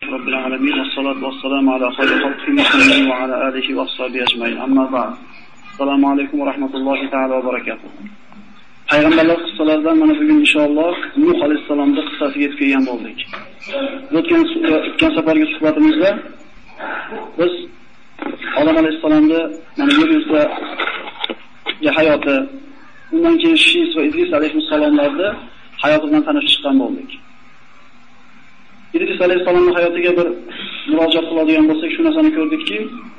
رب العالمين والصلاة والسلام على خير خلقه محمد وعلى آله وصحبه أجمعين. أما بعد. السلام عليكم ورحمة الله تعالى وبركاته. Payg'ambarlar qissalaridan mana bugun inshaalloh Nuh alayhisolamning qissasiga yetib kelgan bo'ldik. O'tgan safargi suhbatimizda biz Odam alayhisolamning mana yer yuzidagi hayoti, undan keyin Shis va Idris alayhisolamlarning hayoti bilan tanishib chiqqan bo'ldik. İdris alayhisolamning hayotiga bir murojaat qiladigan bo'lsak, shu narsani ko'rdikki,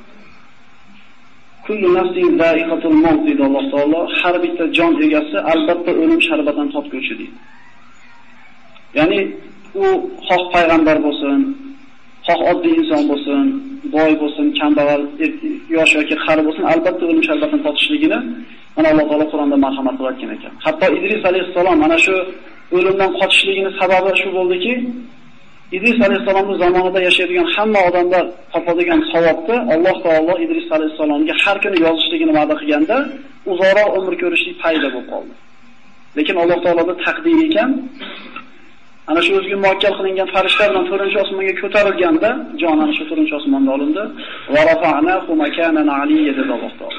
kullu nafsin za'iqatul maut deydi Alloh taolo, har bitta jon egasi albatta o'lim sharbatidan totguvchi deydi. Ya'ni u xoh payg'ambar bo'lsin, xoh oddiy inson bo'lsin, boy bo'lsin, kambag'al, yosh yoki qari bo'lsin, albatta o'lim sharbatidan totishligini mana Alloh taolo Qur'onda marhamat qilayotgan ekan. Hatto Idris alayhisalom mana shu o'limdan qochishligining sababi shu bo'ldiki, İdris alayhisolamning zamonida yashaydigan hamma odamlar topadigan savobni Alloh taolo İdris alayhisolamga har kuni yozishligini va'da qilganda uzoqroq umr ko'rishlik paydo bo'lib qoldi. Lekin Alloh taoloning taqdiri ekan, ana shu o'ziga muvakkal qilingan farishtalar bilan 4-osmonga ko'tarilganda, jon ana shu 4-osmonga olindi. Va rafa'nahu makanan aliyya dedi Alloh taolo.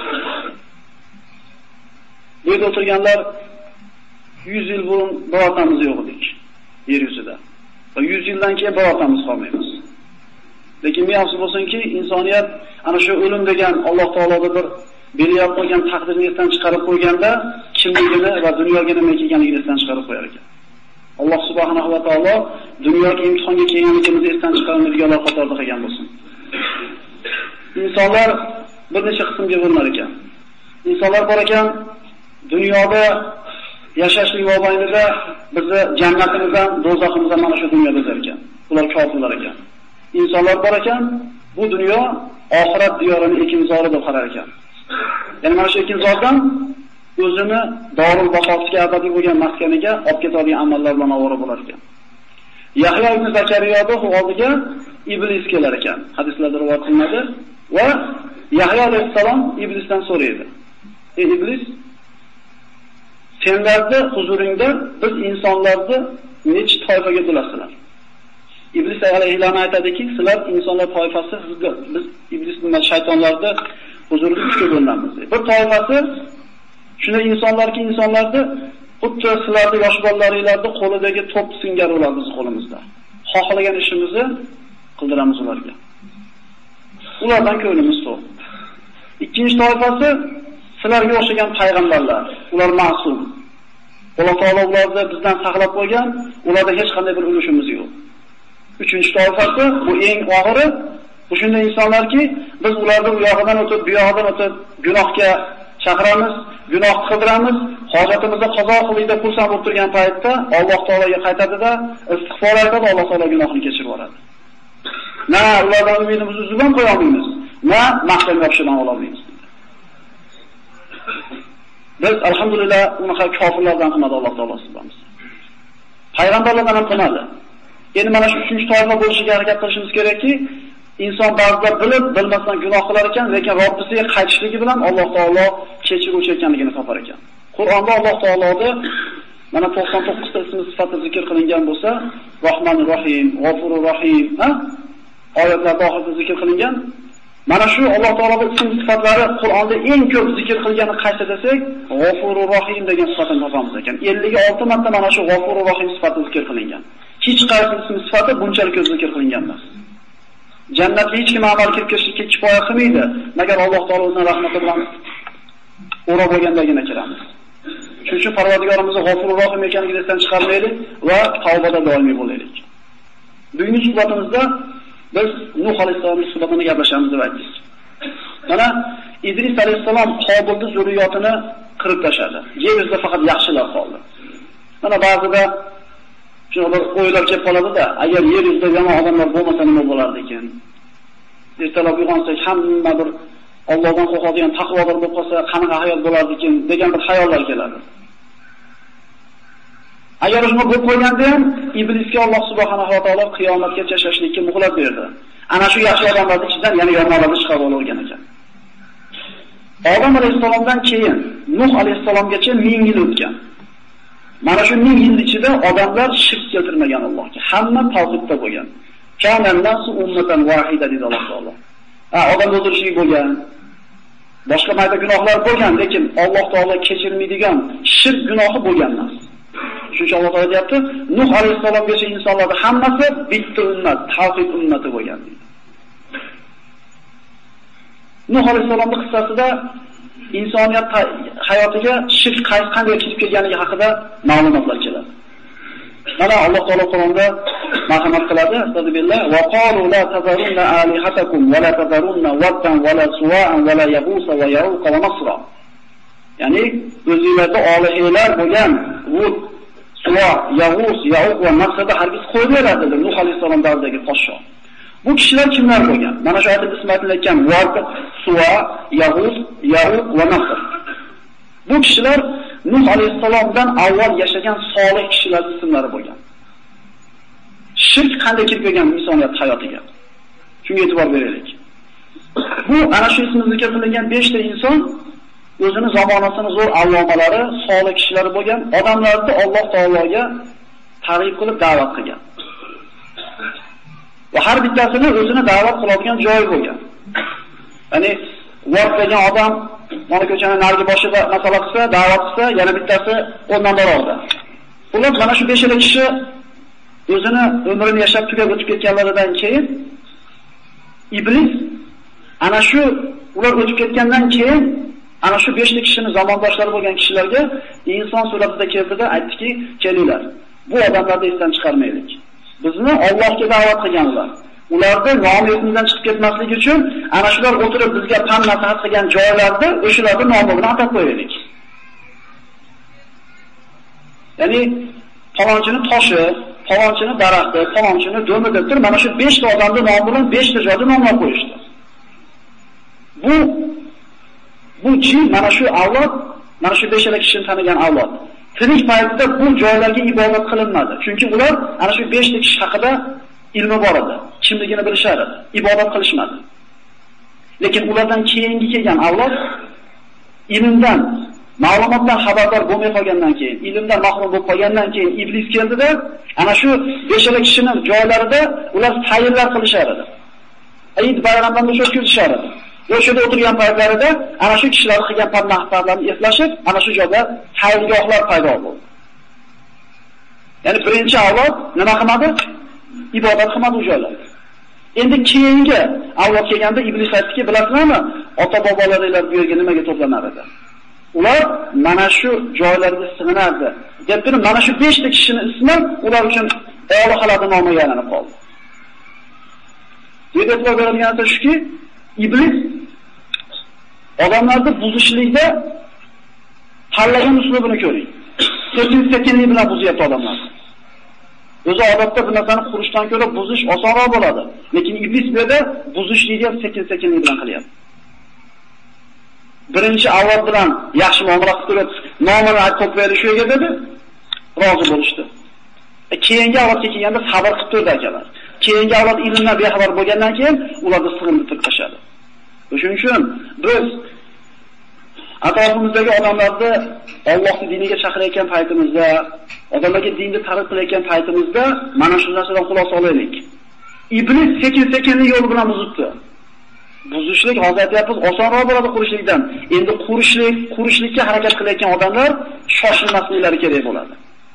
Bu yerda o'tirganlar 100 yil burun birortamiz yo'q edik yer yuzida. 100 yildan keyin birortamiz qolmaymiz. Lekin miyasi bo'lsinki, insoniyat ana shu o'lim degan Alloh taoloning bir belgilab qo'ygan taqdirni esdan chiqarib qo'yganda kimligini va dunyoga nima kelganligini esdan chiqarib qo'yar ekan. Alloh subhanahu va taolo dunyoga imtihonga kelganligimizni esdan chiqarmaydiganlar qatorida qilgan bo'lsin. Insonlar bir necha qismga bo'linar ekan. Insonlar bor ekan, dunyoda yashashlik mobaynida bizni jannatimizdan, do'zaximizdan mana shu dunyoda o'zar ekan. Ular kofirlar ekan. Insonlar bor ekan, bu dunyo oxirat diyorining ekinzori deb qarar ekan. Ya'ni mana shu ekinzordan o'zini Dorul Baqosiga abadiy bo'lgan maskaniga olib ketadigan amallar bilan ovora bo'lar ekan. Yahyo ibn Zakariyoda oldiga iblis kelar ekan. Hadislarda rivoyat qilinadi va Yahyo alayhisalom iblisdan so'raydi: "Ey iblis, senlarni huzuringda biz insonlarni necha toifaga bo'lasizlar?" Iblis alayhisalom aytadiki, sizlar insonlar toifasi, biz iblis bilan shaytonlarni huzurida 3 ga bo'linamiz. Bir toifasi shunday insonlarki, insonlarni xuddi sizlarni yosh bolalaringlarni qo'lidagi to'p singari ular bizning qo'limizda. Xohlagan ishimizni qildiramiz ularga. Ulardan ko'nglimiz to'q. Ikkinchi toifasi sizlarga o'xshagan payg'ambarlar, ular ma'sum. Alloh taolo ularni bizdan saqlab qo'ygan, ularda hech qanday bir ulushimiz yo'q. Uchinchi toifasi, bu eng og'iri, bu shunday insonlarki, biz ularni u yog'idan o'tib, bu yog'idan o'tib gunohga chaqiramiz, gunoh qildiramiz, hojatimizni qazo qiling deb xursand bo'lib turgan paytda Alloh taologa qaytadi-da, istig'for aytadi, Alloh taolo gunohini kechirib yuboradi. Na ulardan umidimizni uzib ham qo'ya olmaymiz, na mahkam yopishdan ola olmaymiz. Biz alhamdulillah unaqa kofirlardan qilmadi Alloh taolo sizlarimiz. Payg'ambarlardan ham qilmadi. Endi mana shu 3-toifa bo'lishiga harakat qilishimiz kerakki, inson ba'zida bilib, bilmasdan gunoh qilar ekan, lekin Robbisiga qaytishligi bilan Alloh taolo kechiruvchi ekanligini topar ekan. Qur'onda Alloh taoloning mana 99 ta ismi sifati zikr qilingan bo'lsa, Rahmanur Rahim, G'afurur Rahim, oyatlarda oxirida zikr qilingan. Mana shu Alloh taoloning ism sifatlari Qur'onda eng ko'p zikr qilgani qaysi desak, G'afurur Rahim degan sifatni topamiz ekan. 56 marta mana shu G'afurur Rahim sifati zikr qilingan. Hech qaysi ism sifati bunchalik ko'p zikr qilingan emas. Jannatga hech kim amal qilib kirishga kifoya qilmaydi, magar Alloh taolo o'zining rahmati bilan o'rab olgandagina kiramiz. Shuning uchun Parvardigorimiz G'afurur Rahim ekanligini esdan chiqarmaylik va tavbada doimiy bo'laylik. Bugungi suhbatimizda biz Nuh alayhisolamning suhbatini gaplashamiz deb aytdik. Mana Idris alayhisalom Qobilning zurriyotini qirib tashladi. Yer yuzida faqat yaxshilar qoldi. Mana ba'zida shuna bir o'ylar kelib qoladi-da, agar yer yuzida yomon odamlar bo'lmasa nima bo'lardi ekan? Ertalab uyg'onsak hamma bir Allohdan qo'rqadigan taqvodor bo'lib qolsa, qanaqa hayot bo'lardi ekan degan bir xayollar keladi. Agar shuni bo'lib qo'yganda ham iblisga Alloh subhanahu va taolo qiyomatgacha yashashlikka muhlat berdi. Ana shu yaxshi odamlarning ichidan yana yomonlarni chiqarib olgan ekan. Odam alayhisalomdan keyin Nuh alayhisalomgacha 1000 yil o'tgan. Mana shu 1000 yil ichida odamlar shirk keltirmagan Allohga. Hamma tavhidda bo'lgan. Kana nasu ummatan wahida dedi Alloh taolo. Odam o'ldirishlik bo'lgan, boshqa mayda gunohlar bo'lgan, lekin Alloh taolo kechirmaydigan shirk gunohi bo'lgan emas. Shuning Alloh taolo deyapti, Nuh alayhisalomgacha insonlarning hammasi bitta ummat, tavhid ummati bo'lgan deydi. Nuh alayhisalomning qissasida insoniyat hayotiga shirk qanday kirib kelganligi haqida ma'lumotlar keladi. Mana Alloh taolo Qur'onda marhamat qiladi, astagfirullah, va qalu la tazarunna alihatakum va la tazarunna waddan va la suwa'an va la yaghus va ya'uq va nasra. Ya'ni o'zingizda olihlar bo'lgan Vud, Suva, Yag'us, Ya'uq va Nasrda hargiz qo'ymaydi dedi Nuh alayhisalom davridagi podsho. Bu kishilar kimlar bo'lgan? Mana shu oyatda ismi aytilgan Vud, Suva, Yag'us, Ya'uq va Nasr. Bu kishilar Nuh alayhisalomdan avval yashagan solih kishilar ismlari bo'lgan. Shirk qanday kirib kelgan insoniyat hayotiga? Shunga e'tibor beraylik. Bu ana shu ismi zikr qilingan 5 ta inson o'zini zamonasining zo'r allomalari, solih kishilari bo'lgan, odamlarni Alloh taologa targ'ib qilib da'vat qilgan. Va har bittasini o'zini da'vat qiladigan joyi bo'lgan. Ya'ni vaqt degan odam mana ko'chani narigi boshida masala qilsa, da'vat qilsa, yana bittasi o'rnidan boradi. Ular mana shu 5 kishi o'zini umrini yashab tugab o'tib ketganlaridan keyin iblis ana shu ular o'tib ketgandan keyin ana shu 5 kishining zamondoshlari bo'lgan kishilarga inson suratida keldida aytdiki, kelinglar. Bu odamlarni esdan chiqarmaylik. Bizni Allohga da'vat qilganlar. Ularni nomi esimizdan chiqib ketmasligi uchun ana shular o'tirib bizga pand nasihat qilgan joylarda o'shalarning nomi bilan atab qo'yaylik. Ya'ni falonchini toshi, falonchini daraxti, falonchini do'mi deb turib mana shu 5 ta odamning nomi bilan 5 ta joyda nomlab qo'yishdi. Bu jin mana shu avlod, mana shu 5 kishini tanigan avlod. Tirik paytda bu joylarga ibodat qilinmadi. Chunki ular ana shu 5 kishi haqida ilmi bor edi. Kimligini bilishar edi. Ibodat qilishmadi. Lekin ulardan keyingi kelgan avlod ilmdan, ma'lumotdan xabardor bo'lmay qolgandan keyin, ilmdan mahrum bo'lib qolgandan keyin iblis keldida, ana shu 5 kishining joylarida ular sayrlar qilishar edi. Eid bayramlarni o'tkazishar edi. O'shada o'tirgan paytlarida ana shu kishilar qilgan pand-nasihatlarni eslashib, ana shu joyda sayrgohlar paydo bo'ldi. Ya'ni birinchi avlod nima qilmadi? Ibodat qilmadi u joylarda. Endi keyingi avlod kelganda iblis aytdiki, bilasizlarmi, ota-bobolaringlar bu yerga nimaga to'planar edi? Ular mana shu joylarga sig'inardi. Deb turib, mana shu 5 ta kishining ismi ular uchun olihalarning nomiga aylanib qoldi. Bu yerda e'tibor beradigan narsa shuki, iblis odamlarni buzishlikda tanlagan uslubini ko'ring. Sekin-sekinlik bilan buzyapti odamlar. O'zi odatda bu narsani qurishdan ko'ra buzish osonroq bo'ladi. Lekin iblis bu yerda buzishlikni ham sekin-sekinlik bilan qilyapti. Birinchi avlod bilan yaxshi muomala qilib turib, nomini aytib berish yo'q dedi. Rozi bo'lishdi. Keyingi avlodga kelganda sabr qilib turdi akalar. Keyingi avlod ilmdan bexabar bo'lgandan keyin ularni sig'inib turib tashadi. Shuning uchun biz atrofimizdagi odamlarni Allohning diniga chaqirayotgan paytimizda, odamlarga dinni targ'ib qilayotgan paytimizda mana shu narsadan xulosa olaylik. Iblis sekin-sekinlik yo'l bilan buzibdi. Buzishlik hozir aytyapmiz, osonroq bo'ladi qurishlikdan. Endi qurishlikka harakat qilayotgan odamlar shoshilmasliklari kerak bo'ladi.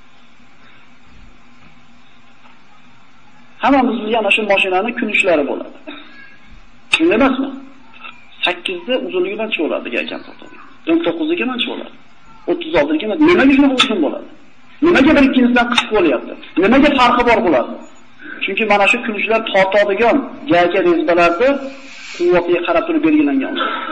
Hammamiz yana shu mashinani kun ishlari bo'ladi. Shunday emasmi? 8 da uzunligidan chiqadi ekan to'g'ri. 19 ga mancha bo'ladi. 36 ga nimaga shuni uzun bo'ladi? Nimaga bir ikkinchisidan qisqa bo'lyapti? Nimaga farqi bor bo'ladi? Chunki mana shu kulishlar tortadigan gayka rezbalarda quvvatiga qarab turib belgilangan.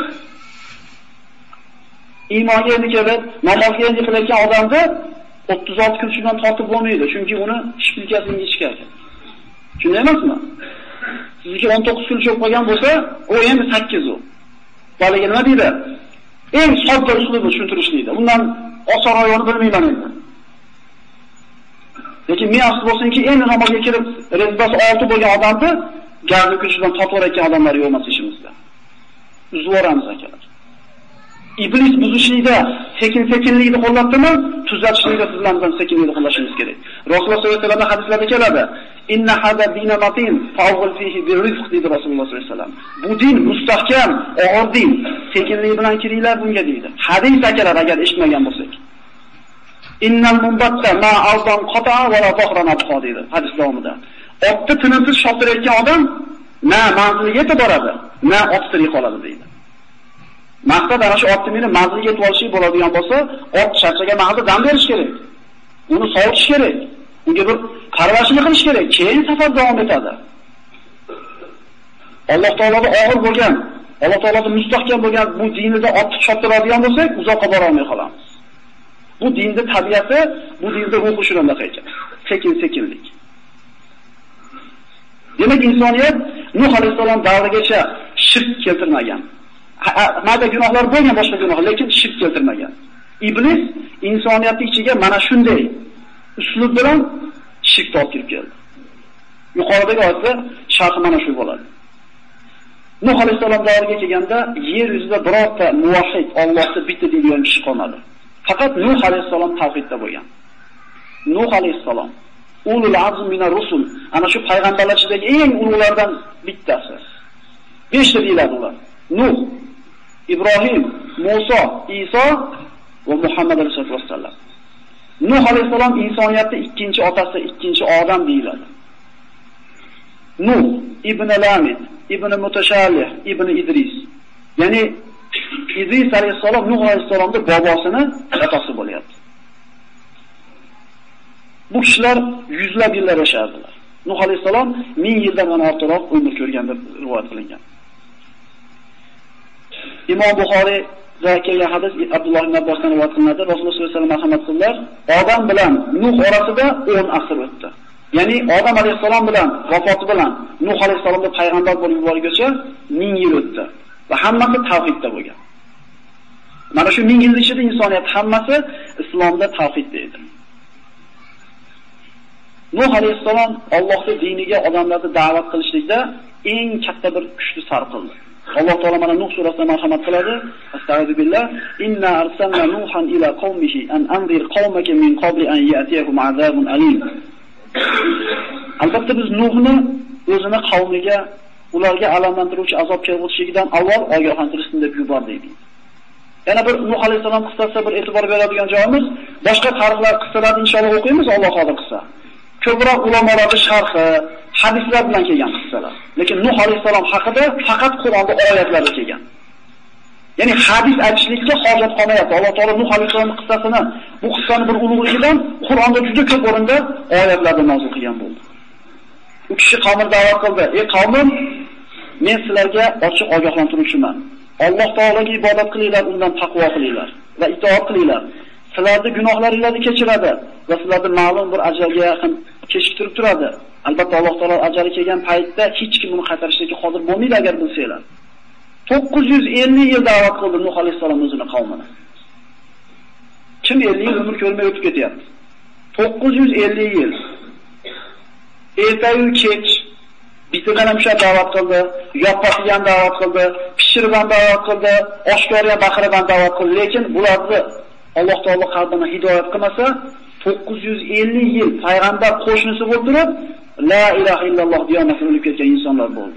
Iymonga endi kelib, namozga endi qilayotgan odamda 36 kulishdan tortib bo'lmaydi, chunki uni shpilkasiga yechgan ekan. Shunday emasmi? Sizga 19 kulch bo'lib qolgan bo'lsa, u endi 8 u. Bolaga nima deydi? Eng sodda uslubni tushuntirishlikda. Undan osonroq yo'lni bilmayman endi. Lekin men asl bo'lsinki, endi namozga kirib, rezbasi 6 bo'lgan odamni gazni kuchidan tortib o'rayotgan odamlar yo'q emas ishimizda. Uzvoramiz akalar. Iblis buzishlikda sekin-sekinlikni qo'llatdimi, tuzatishlikda sizlardan sekinlikni qo'llashimiz kerak. Rasululloh sollallohu alayhi vasallam hadislarda keladi. Inna hada dina matin fa'ul fihi birizq dedi Rasululloh sollallohu alayhi vasallam. Bu din mustahkam, og'ir din. Sekinlik bilan kiringlar bunga dedi. Hadis akalar agar eshitmagan bo'lsak. Innal munbatta ma aldan qata'a va la dhahran abqa dedi hadis davomida. Otni tinimsiz shotirayotgan odam na manziliga yetib boradi, na ot tirik qoladi deydi. Maqsad ana shu otni meni manziliga yetib olishi bo'ladigan bo'lsa, ot charchagan mahalda dam berish kerak. Uni sovutish kerak. Unga bir parvarishini qilish kerak. Keyin safar davom etadi. Alloh taologa og'ir bo'lgan, Alloh taologa mustahkam bo'lgan bu dinida otni choptiradigan bo'lsak, uzoqqa bora olmay qolamiz. Bu dinning tabiati, bu dinning ruhi shunaqa ekan. Sekin-sekinlik. Demak, insoniyat Nuh alayhisalom davrigacha shirk keltirmagan. Mayda gunohlar bo'lgan, boshqa gunohlar, lekin shirk keltirmagan. Iblis insoniyatning ichiga mana shunday uslub bilan shirkni olib kirib keldi. Yuqoridagi oyatda sharhi mana shu bo'ladi. Nuh alayhisalom davriga kelganda yer yuzida birorta muvahhid Allohni bitta deydigan kishi qolmadi. Faqat Nuh alayhisalom tavhidda bo'lgan. Nuh alayhisalom ulul azm minar rusul, ana shu payg'ambarlar ichidagi eng ulug'lardan bittasi. 5 ta deyiladi ular. Nuh, Ibrohim, Musa, Iso va Muhammad alayhisolatu vassallam. Nuh alayhisalom insoniyatning ikkinchi otasi, ikkinchi odam deyiladi. Nuh ibn Lamid, ibn Mutashallih, ibn Idris. Ya'ni Idris alayhisalom Nuh alayhisalomning bobosini otasi bo'lyapti. Bu kishilar yuzlab yillar yashardilar. Nuh alayhisalom 1000 yildan ortiqroq umr ko'rgan deb rivoyat qilingan. Imom Buxoriy kelgan hadis Abdulloh ibn Abbosdan rivoyat qilinadi. Rasululloh sollallohu alayhi vasallam marhamat qildilar. Odam bilan Nuh orasida 10 asr o'tdi. Ya'ni Odam alayhisalom bilan vafoti bilan Nuh alayhisalomga payg'ambar bo'lib yuborilguncha 1000 yil o'tdi va hammasi tavhidda bo'lgan. Mana shu 1000 yil ichida insoniyat hammasi islomda tavhidda edi. Nuh alayhisalom Allohning diniga odamlarni da'vat qilishlikda eng katta bir kuchni sarf qildi. Alloh taolo mana Nuh surasida marhamat qiladi. Astagfirullah. Inna arsalna Nuhan ila qaumihi an anzir qaumaka min qabli an ya'tiyahum azabun alim. Albatta biz Nuhni o'zini qavmiga ularga alamlantiruvchi azob kelib o'tishidan avval ogohlantirishsin deb yubordik. Yana bir Nuh alayhisalom qissasida bir e'tibor beradigan joyimiz, boshqa tarixlar qissalarni inshaalloh o'qiymiz, Alloh xohlasa qissa. Ko'proq ulamolarning sharhi, hadislar bilan kelgan qissalar. Lekin Nuh alayhisalom haqida faqat Qur'onda oyatlar kelgan. Ya'ni hadis aytishlikka hojat qolmayapti. Alloh taolo Nuh alayhisalomning qissasini, bu qissani bir ulug'ligidan Qur'onda juda ko'p o'rinda oyatlarda nozil qilgan bo'ldi. U kishi qavmini da'vat qildi: "Ey qavmim, men sizlarga ochiq ogohlantiruvchiman. Alloh taologa ibodat qilinglar, undan taqvo qilinglar va itoat qilinglar. Sizlarning gunohlaringizni kechiradi va sizlarni ma'lum bir ajalga yaqin kechiktirib turadi. Albatta Alloh taolo ajali kelgan paytda hech kim uni qaytarishga qodir bo'lmaydi agar bilsanglar." 950 yil da'vat qildi Nuh alayhisalom o'zining qavmini. Kim 50 yil umr ko'rmay o'tib ketyapti? 950 yil. Ertayu kech bitidan ham shunday da'vat qildi, yoppasiga ham da'vat qildi, pishirgan da'vat qildi, oshkora baqirgan da'vat qildi, lekin bularni Alloh taolo qalbini hidoyat qilmasa, 950 yil payg'ambar qo'shnisi bo'lib turib, la ilaha illalloh diyonatini o'lib ketgan insonlar bo'ldi.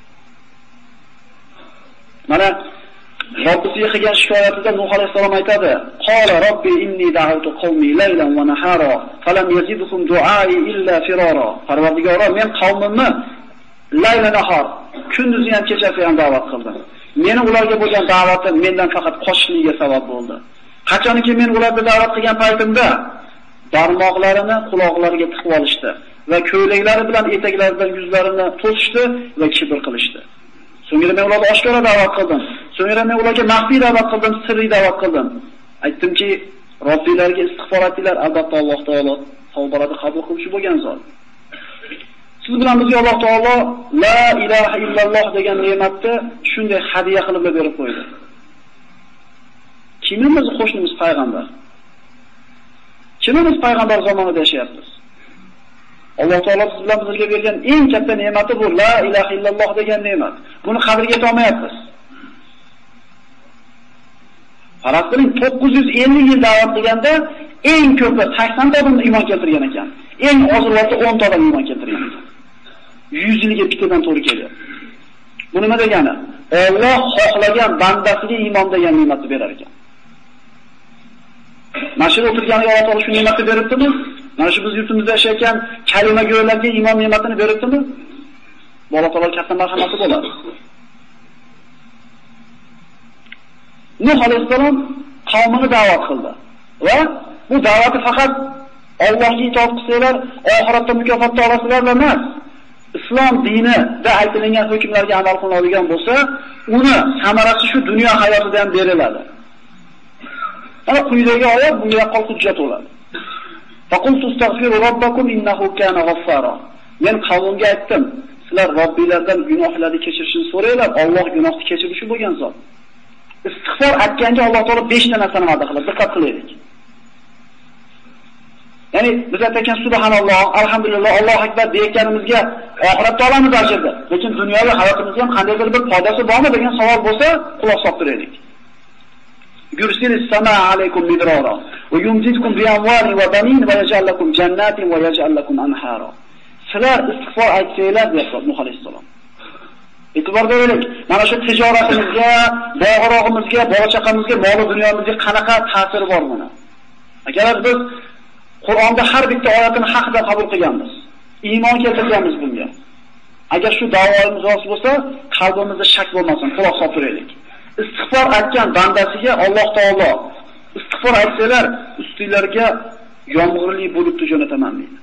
Mana Robbisiga qilgan shikoyatida Nuh alayhisalom aytadi: "Qala robbi inni da'awtu qawmi laylan va nahara, falam yazidhum du'ai illa firara." Parvardigorim, men qavmimni layla nahar, kunduzi ham kechasi ham da'vat qildim. Meni ularga bo'lgan da'vatim mendan faqat qochishligiga sabab bo'ldi. Qachonki men ularga da'vat qilgan paytimda barmoqlarini quloqlariga tiqib olishdi va ko'ylaklari bilan etaklaridan yuzlarini to'sishdi va kibr qilishdi. So'ngra men ularga oshkora da'vat qildim. So'ngra men ularga maxfiy da'vat qildim, sirriy da'vat qildim. Aytdimki, Robbilariga istig'for etinglar, albatta Alloh taolo tavbalarni qabul qiluvchi bo'lgan zot. Siz bilan bizga Alloh taolo la ilaha illalloh degan ne'matni shunday hadiya qilib berib qo'ydi. Kimimiz qo'shnimiz payg'ambar? Kimimiz payg'ambar zamonida yashayapmiz? Alloh taolo siz bilan bizga bergan eng katta ne'mati bu la ilaha illalloh degan ne'mat. Buni qadriga yeta olmayapmiz. Faraz qiling, 950 yil da'vat qilganda eng ko'pi 80 ta odam iymon keltirgan ekan. Eng ozroqi 10 ta odam iymon keltirgan ekan. 100 yilga bittadan to'g'ri keladi. Bu nima degani? Alloh xohlagan bandasiga iymon degan ne'matni berar ekan. Mana shu o'tirgan Alloh taolo shu ne'matni beribdimi? Mana shu biz yurtimizda yashayotgan kalima go'rlarga iymon ne'matini beribdimi? Alloh taolo katta marhamati bo'ladi. Nuh alayhisalom qavmini da'vat qildi va bu da'vati faqat Allohga itoat qilsalar, oxiratda mukofot olasizlar emas. Islom dinida aytilgan hukmlarga amal qilinadigan bo'lsa, uni samarasi shu dunyo hayotida ham beriladi. Ana quyidagi oyat bunga yaqqol hujjat bo'ladi. Faqultu astaghfiru robbakum innahu kana ghaffara. Men qavmga aytdim, sizlar Robbilaridan gunohlarni kechirishini so'ranglar, Alloh gunohni kechirishi bo'lgan zot. Istig'for aytganda Alloh taolo 5 ta narsani va'da qiladi. Diqqat qilaylik. Ya'ni biz aytgan subhanalloh, alhamdulillah, Allohu akbar deyotganimizga oxiratda olamiz ajrni. Lekin dunyoviy hayotimizda ham qandaydir bir foydasi bormi degan savol bo'lsa, quloq solib turaylik. Yursilis samaa alaykum midrara va yumdidkum bi amwalin va banin va yaj'al lakum jannatin va yaj'al lakum anhara. Sizlar istig'for aytsanglar, deyapti Nuh alayhisalom. E'tibor beraylik. Mana shu tijoratimizga, bog'rog'imizga, bola-chaqamizga, mol dunyomizga qanaqa ta'siri bor buni? Agar biz Qur'onda har bitta oyatini haqida qabul qilganmiz, iymon keltirganmiz bunga. Agar shu da'voimiz rost bo'lsa, qalbimizda shak bo'lmasin, quloq solib turaylik. Istig'for aytgan bandasiga Alloh taolo istig'for aytsalar, ustinglarga yomg'irli bulutni jo'nataman deydi.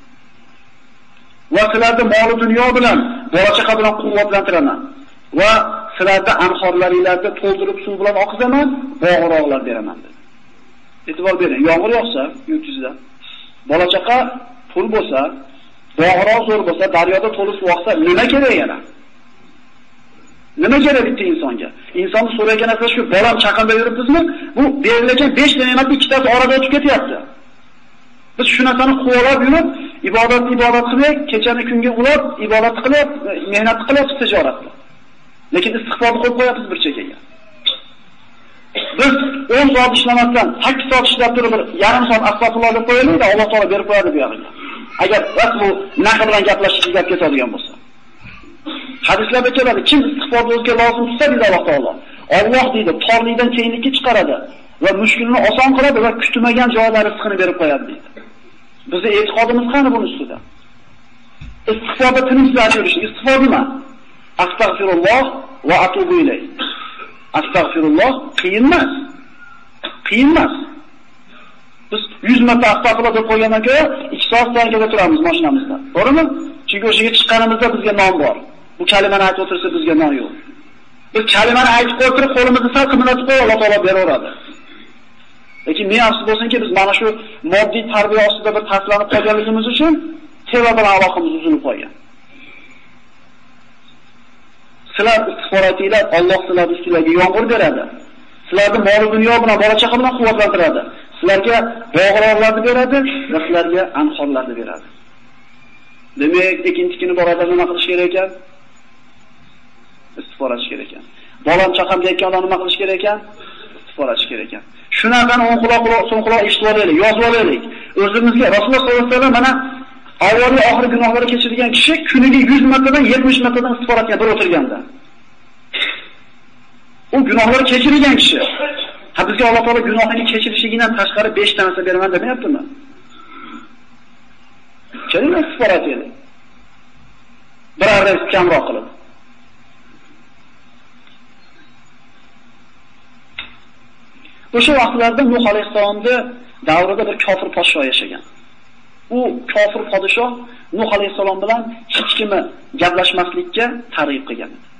Va sizlarni mol dunyo bilan, bola-chaqa bilan quvvatlantiraman va sizlarni anhorlaringizda to'ldirib suv bilan oqizaman, bog'roqlar beraman dedi. E'tibor bering, yomg'ir yog'sa yurtingizda, bola-chaqa pul bo'lsa, bog'roq zo'r bo'lsa, daryoda to'lib suv oqsa, nima kerak yana? Nima kerak bitta insonga? Insonni so'ragan narsa shu, bolam chaqinda yuribmizmi? Bu berilgan 5 ta ne'matning ikkitasi orada o'tib ketyapti. Biz shu narsani quvalab yurib, ibodat qilib, kechani kunga ulab, ibodat qilib, mehnat qilib, tijoratda. Lekin istig'forni qo'yib qo'yapmiz bir chekkaga. Biz 10 soat ishlamasdan 8 soat ishlab turib, yarim soat astag'firulloh deb qo'yaylik, Alloh taolo berib qo'yadi bu yerga. Agar bas bu naqd bilan gaplashishga gap ketadigan bo'lsa. Hadislarda keladi, kim istig'forni o'ziga lozim tutsa, deydi Alloh taolo. Alloh deydi, torlikdan keyinlikka chiqaradi va mushkulni oson qiladi va kutilmagan joylar rizqini berib qo'yadi deydi. Bizning e'tiqodimiz qani buni ustida? Istig'forda tinimsiz yurish, istig'for nima? Astag'firulloh va atubu ilayh. Astag'firulloh qiyin emas. Qiyin emas. Biz 100 marta astag'firulloh deb qo'ygandan ko'ra 2 soat tangada turamiz mashinamizda. To'g'rimi? Chunki o'shaga chiqqanimizda bizga non bor. Bu kalimani aytib o'tirsa bizga non yo'q. Biz kalimani aytib qo'yib turib qo'limizni sal qimirlatib qo'yib Alloh taolo beraveradi. Lekin men afsus bo'lsinki, biz mana shu moddiy tarbiya ostida bir taslanib qolganligimiz uchun teva bilan aloqamiz uzilib qolgan. Sizlar istig'for aytinglar, Alloh sizlarga ustinglarga yomg'ir beradi. Sizlarni mol dunyo bilan, bola-chaqa bilan quvvatlantiradi. Sizlarga bog'roqlarni beradi va sizlarga anhorlarni beradi. Demak, ekin-tikini borada nima qilish kerak ekan? Istig'for etish kerak ekan. Bolam chaqam deyotgan odam nima qilish kerak ekan? Istig'for etish kerak ekan. Shunaqani o'ng quloq, so'ng quloq eshitib olaylik, yozib olaylik. O'zimizga Rasululloh sollallohu alayhi vasallam mana avvali oxiri gunohlarni kechirgan kishi kuniga 100 martadan 70 martadan istig'for etgan bir o'tirganda. U gunohlarni kechirgan kishi. Ha bizga Alloh taolo gunohini kechirishligidan tashqari 5 ta narsa beraman demayaptimi? Kelin istig'for etaylik. Biror rizq kamroq qilib. O'sha vaqtlarda Nuh alayhisolamning davrida bir kofir podshoh yashagan. U kofir podshoh Nuh alayhisalom bilan hech kimni gaplashmaslikka targ'ib qilgan edi.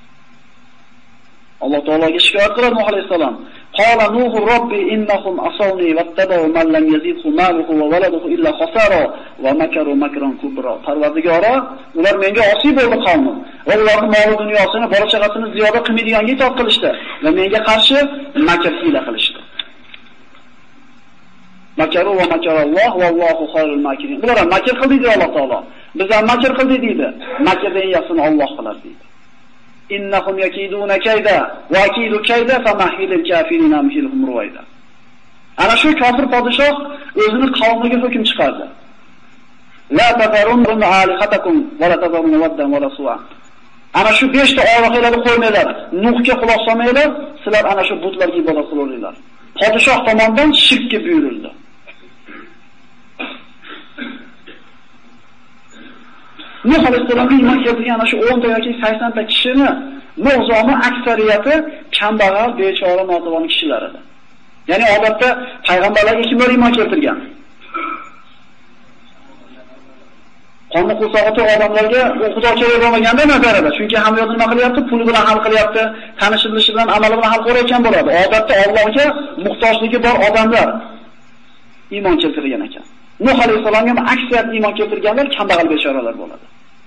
Alloh taologa shikoyat qiladi Nuh alayhisalom. Qala Nuhu robbi innahum asawni wattaba'u man lam yazidhu maluhu va waladuhu illa khasara va makaru makran kubra. Parvardigoro, ular menga osiy bo'ldi qavmim. Va ularning mol dunyosini, bola-chaqasini ziyoda qilmaydiganga itoat qilishdi va menga qarshi makr hiyla qilishdi. Makaru va makaralloh vallohu khayrul makirin. Ular ham makr qildi deydi Alloh taolo. Biz ham makr qildik deydi. Makrdan yaxsini Alloh qiladi deydi. Innahum yakiduna kayda va akidu kayda famahilil kafirina amhilhum ruwayda. Ana shu kofir podshoh o'zini qavmiga hukm chiqardi. La tazarun alihatakum va la tazarun waddan va la suwa. Ana shu 5 ta oyoqlarni qo'ymanglar. Nuhga quloq solmanglar, sizlar ana shu butlarga ibodat qilaveringlar. Podshoh tomonidan shirkka buyurildi. Nuh alayhisolamga iymon keltirgan ana shu 10 ta yoki 80 ta kishini mo'zomi aksariyati kambag'al, bechora, notavon kishilar edi. Ya'ni odatda payg'ambarlarga kimlar iymon keltirgan? Qonni qulsog'ati odamlarga u xudo kerak bo'lmaganda nazarida. Chunki hamyonni nima qilyapti? Puli bilan hal qilyapti, tanish-bilishi bilan, amali bilan hal qilayotgan bo'ladi. Odatda Allohga muhtojligi bor odamlar iymon keltirgan ekan. Nuh alayhisolamga aksariyat iymon keltirganlar kambag'al bechoralar bo'ladi.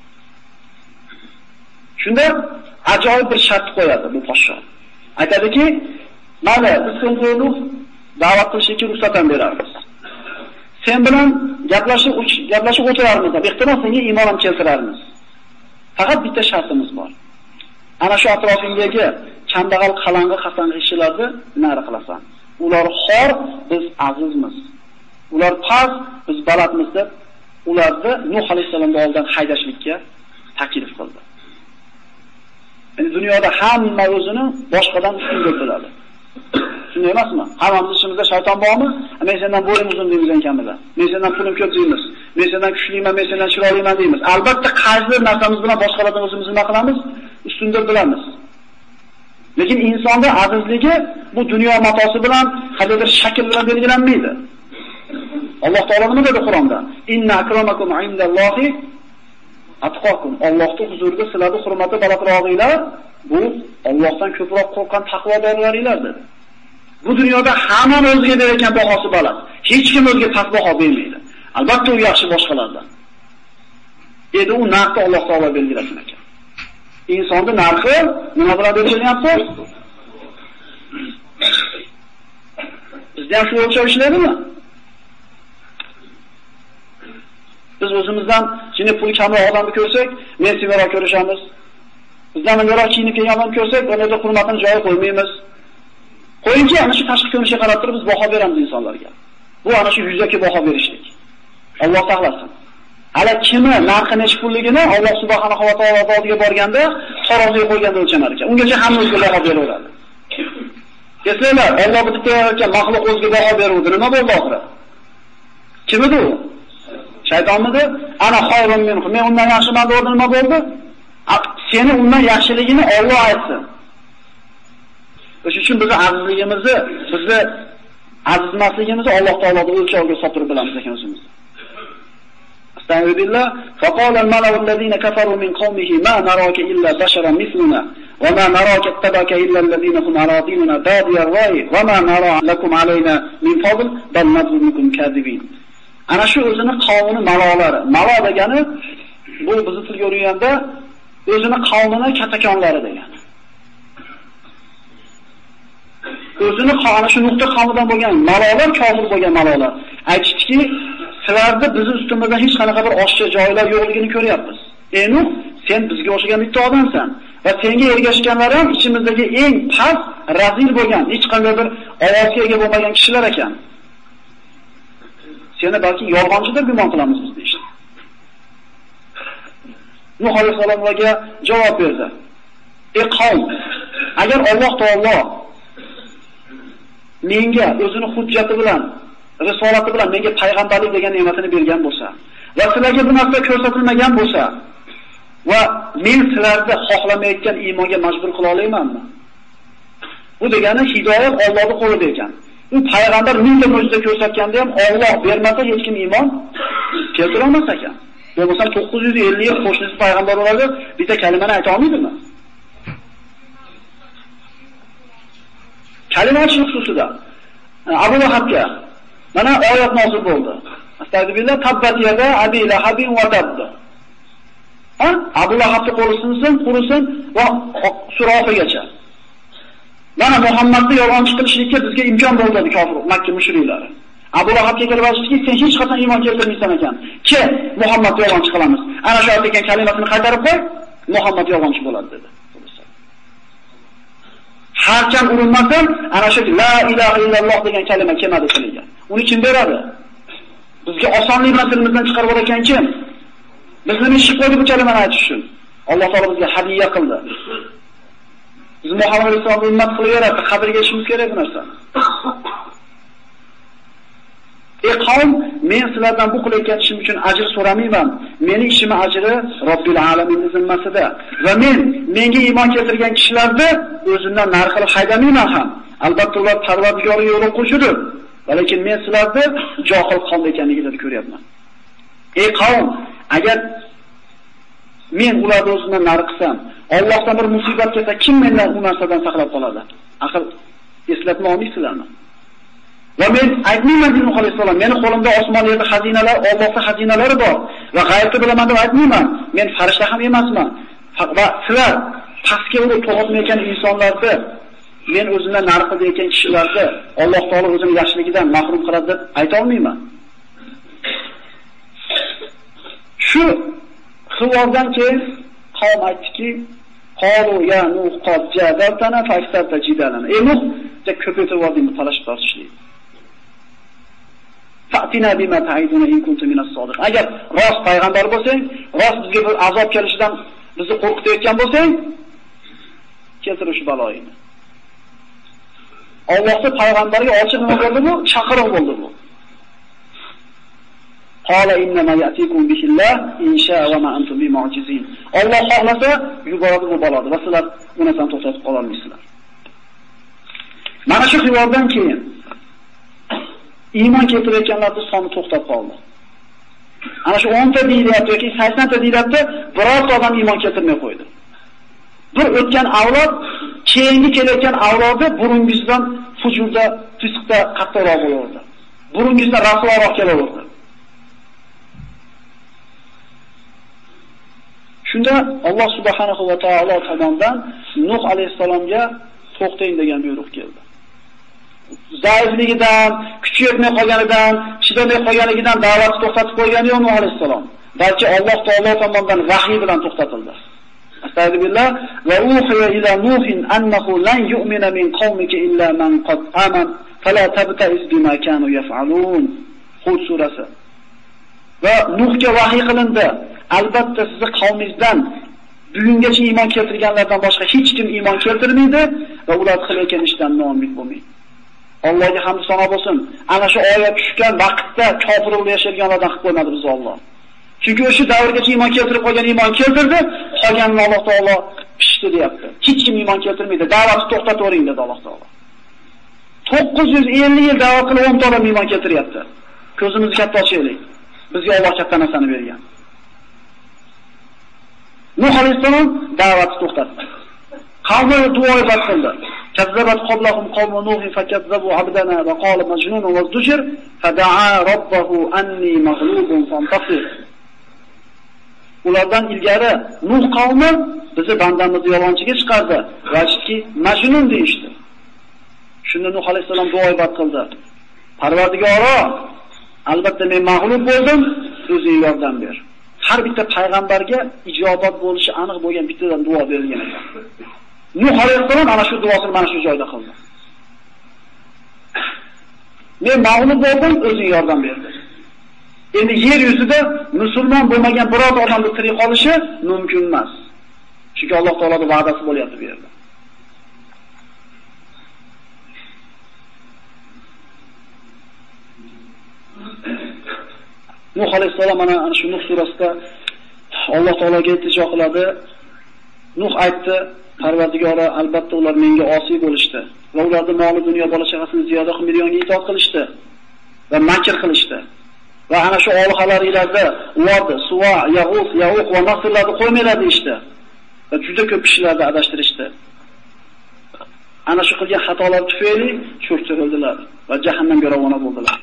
Shunda ajoyib bir shart qo'yadi bu podshoh. Aytadiki, "Mana biz senga da'vat qilishga ruxsat beramiz. Sen bilan gaplashib o'tiramiz, ehtimol senga iymon ham keltiramiz. Faqat bitta shartimiz bor. Ana shu atrofingdagi kambag'al, qalang'i, qasang'i kishilarni nari qilasan. Ular xor, biz azizmiz. Ular past, biz balandmiz" deb ularni Nuh alayhisolamning oldidan haydashlikka taklif qildi. Endi dunyoda hamma o'zini boshqadan ustun deb biladi. Shunday emasmi? Hammamiz ichimizda shayton bormi? Men sendan bo'lim uzun deymiz ekanmiz. Men sendan pulim ko'p deymiz. Men sendan kuchliman, men sendan chiroyliman deymiz. Albatta qaysi narsamiz bilan boshqalardan o'zimizni nima qilamiz? Ustun deb bilamiz. Lekin insonda azizligi bu dunyo matosi bilan, qandaydir shakl bilan belgilanmaydi. Alloh taolo nima dedi Qur'onda? Inna akramakum indallohi atqakum. Allohning huzurida sizlarning hurmati balandrog'inglar bu Allohdan ko'proq qo'rqqan taqvodorlaringlar dedi. Bu dunyoda hamma o'ziga bergan bahosi baland. Hech kim o'ziga past baho bermaydi. Albatta u yaxshi boshqalardan. Endi u narxni Alloh taolo belgilasin ekan. Insonning narxi nima bilan belgilanadi? Bizda ham shu o'lchov ishladimi? Biz o'zimizdan jini pul kamroq odamni ko'rsak, men sevaroq ko'rishamiz. Bizdan menroq kiyinib kelgan odamni ko'rsak, ularga hurmatini joyiga qo'ymaymiz. Qo'yinki, ana shu tashqi ko'rinishga qarab turib biz baho beramiz insonlarga. Bu ana shu yuzaki baho berishlik. Alloh saqlasin. Hali kimi narxi nechta pulligini Alloh subhanahu va taolo oldiga borganda taroziga qo'yganda o'lchanar ekan. Ungacha hamma o'ziga baho beraveradi. Eslaylar, Alloh bitta yaratgan maxluq o'ziga baho beruvdi. Nima bo'ldi oxiri? Kim edi u? Shaytonmidi? Ana xoyrun minhu. Men undan yaxshiman deb nima bo'ldi? Seni undan yaxshiligini Alloh aytsin. O'sha uchun biz azizligimizni, bizni aziz emasligimizni Alloh taoloning o'lchovga solib bilamiz ekan o'zimiz. Astagfirullah. Faqala al-mala'u alladhina kafaru min qawmihi ma naraka illa basharan mithluna wa ma naraka ittabaka illa alladhina hum aradinuna badiya ar-ra'i wa ma nara lakum alayna min fadl bal nadhunnukum kadhibin. Ana shu o'zini qavmini malolari. Malo degani bu bizni tilga o'rganda o'zini qavmini katakonlari degani. O'zini qavmi shu nuqta qavmidan bo'lgan malolar, kofir bo'lgan malolar. Aytishdiki, sizlarda bizni ustimizda hech qanaqa bir oshcha joylar yo'qligini ko'ryapmiz. Endi sen bizga o'xshagan bitta odamsan va senga ergashganlar ham ichimizdagi eng past, razil bo'lgan, hech qanday bir ovozga ega bo'lmagan kishilar ekan. Seni balki yolg'onchi deb gumon qilamiz biz deydi. Nuh alayhisolamga javob berdi. Ey qavm, agar Alloh taolo menga o'zini hujjati bilan, risolati bilan menga payg'ambarlik degan ne'matini bergan bo'lsa va sizlarga bu narsa ko'rsatilmagan bo'lsa va men sizlarni xohlamayotgan iymonga majbur qila olamanmi? Bu degani hidoyat Allohning qo'lida ekan. U payg'ambar mingta mo'jiza ko'rsatganda ham Alloh bermasa hech kim iymon keltira olmas ekan. Bo'lmasa 950 yil qo'shnisi payg'ambar bo'ladi, bitta kalimani ayta olmaydimi? Kalima aytish xususida Abu Lahabga mana oyat nozil bo'ldi. Astagfirullah, tabbat yada abi lahabin va tabba. Abu Lahabni qo'li sinsin, qurisin va sura oxirigacha. Mana Muhammadni yolg'onchi qilishlikka bizga imkon bo'ldi kofir Makka mushriklari. Abu Lahabga kelib aytishdiki, sen hech qachon iymon keltirmaysan ekan. Ke Muhammadni yolg'onchi qilamiz. Ana shu aytgan kalimasini qaytarib qo'y, Muhammad yolg'onchi bo'ladi dedi. Harkan urinmasin, ana shu la ilaha illalloh degan kalima kelmadi tiliga. Uni kim beradi? Bizga osonlik bilan tilimizdan chiqarib o'rayotgan kim? Bizni ishib qo'ydi bu kalimani aytish uchun. Alloh taolo bizga hadiya qildi. Biz Muhammad alayhisolamga ummat qilaveradi, qadriga yetishimiz kerak bu narsa. Ey qavm, men sizlardan bu qilayotgan ishim uchun ajr so'ramayman. Mening ishimning ajri Robbil alaminning zimmasida. Va menga iymon keltirgan kishilarni o'zimdan nari qilib haydamayman ham. Albatta ular Parvardigorning yo'lini qo'shirib, lekin men sizlarni johil qavm ekanligingizni ko'ryapman. Ey qavm, agar men ularni o'zimdan nari qilsam, Allohdan bir musibat kelsa, kim mendan bu narsadan saqlab qoladi? Aql eslatma olmaysizlarmi? Va men aytmayman deb Nuh alayhisalom, meni qo'limda osmon yerda xazinalar, Allohning xazinalari bor va g'aybni bilaman deb aytmayman. Men farishta ham emasman. Va sizlar pastga urib to'g'ritmayotgan insonlarni, men o'zimdan nari qilayotgan kishilarni Alloh taolo o'zining yaxshiligidan mahrum qiladi deb ayta olmayman. Shu xivordan keyin qavm aytdiki, "Qalu ya Nuh qad jadaltana faksarta jidalana." Ey Nuh, ko'paytirib yordingmi talashib tortishlik. Fa'tina bima ta'iduna in kuntum minas sodiq. Agar rost payg'ambar bo'lsang, rost bizga bir azob kelishidan bizni qo'rqitayotgan bo'lsang, keltirish baloyini. Allohning payg'ambariga ochiq nima bo'ldi bu? Chaqiruv bo'ldi bu. Qala innama ya'tikum bihillah in sha'a wa ma antum bimu'jizin. Alloh xohlasa yuboradi bu baloni va sizlar uni ham to'xtatib qola olmaysizlar. Mana shu xivordan keyin iymon keltirayotganlarning soni to'xtab qoldi. Ana shu 10 ta deyiladi yoki 80 ta deyiladi, birorta odam iymon keltirmay qo'ydi. Bir o'tgan avlod keyingi kelayotgan avlodi burungisidan fujurda, fisqda qattiqroq bo'lardi. Burungisidan rasvooroq kelaverdi. Shunda Alloh subhanahu va taolo tomonidan Nuh alayhisalomga to'xtang degan buyruq keldi. Zaifligidan, kuchi yetmay qolganidan, chidamay qolganidan da'vatni to'xtatib qo'ygani yo'q Nuh alayhisalom. Balki Alloh taolo tomonidan vahiy bilan to'xtatildi. Astagfirullah va uhiya ila nuhin annahu lan yu'mina min qaumika illa man qad amana fala tabta'iz bima kanu yaf'alun. Hud surasi. Va Nuhga vahiy qilindi. Albatta sizni qavmingizdan bugungacha iymon keltirganlardan boshqa hech kim iymon keltirmaydi va ular qilayotgan ishdan noumid bo'lmaydi. Allohga hamd sano bo'lsin. Ana shu oyat tushgan vaqtda kofir bo'lib yashaganlardan qilib qo'ymadi bizni Alloh. Chunki o'sha davrgacha iymon keltirib qolgan iymon keltirdi, qolganini Alloh taolo pishdi deyapti. Hech kim iymon keltirmaydi, da'vatni to'xtatavering dedi Alloh taolo. 950 yil da'vat qilib 10 ta odam iymon keltiryapti. Ko'zimizni katta ochaylik. Bizga Alloh katta narsani bergan. Nuh alayhisalom da'vatni to'xtatdi. Qavmi duo qildi. Kazzabat qablahum qawmu Nuh fakazzabu 'abdana va qala majnun wa zujr fada'a robbahu anni maghlubun fantasir. Ulardan ilgari Nuh qavmi bizni bandamizni yolg'onchiga chiqardi va aytdiki, majnun deyishdi. Shunda Nuh alayhisalom duo qildi. Parvardigoro, albatta men mag'lub bo'ldim, o'zing yordam ber. Har bitta payg'ambarga ijobat bo'lishi aniq bo'lgan bittadan duo berilgan ekan. Nuh alayhisalom ana shu duosini mana shu joyda qildi. Men mag'lub bo'ldim, o'zing yordam ber. Endi yer yuzida musulmon bo'lmagan biror odamning tirik qolishi mumkin emas. Chunki Alloh taoloning va'dasi bo'lyapti bu yerda. Nuh alayhisalom ana shu Nuh surasida Alloh taologa iltijo qiladi. Nuh aytdi, Parvardigori, albatta ular menga osiy bo'lishdi va ularning moli dunyo bola chaqasini ziyoda qilmaydiganiga itoat qilishdi va makr qilishdi. Va ana shu olixalarlarda ularni Suva, Yag'us, Ya'uq va Nasrlarni qo'ymaylar deyishdi. Va juda ko'p kishilarni adashtirishdi. Ana shu qilgan xatolar tufayli cho'ktirildilar va jahannamga ravona bo'ldilar.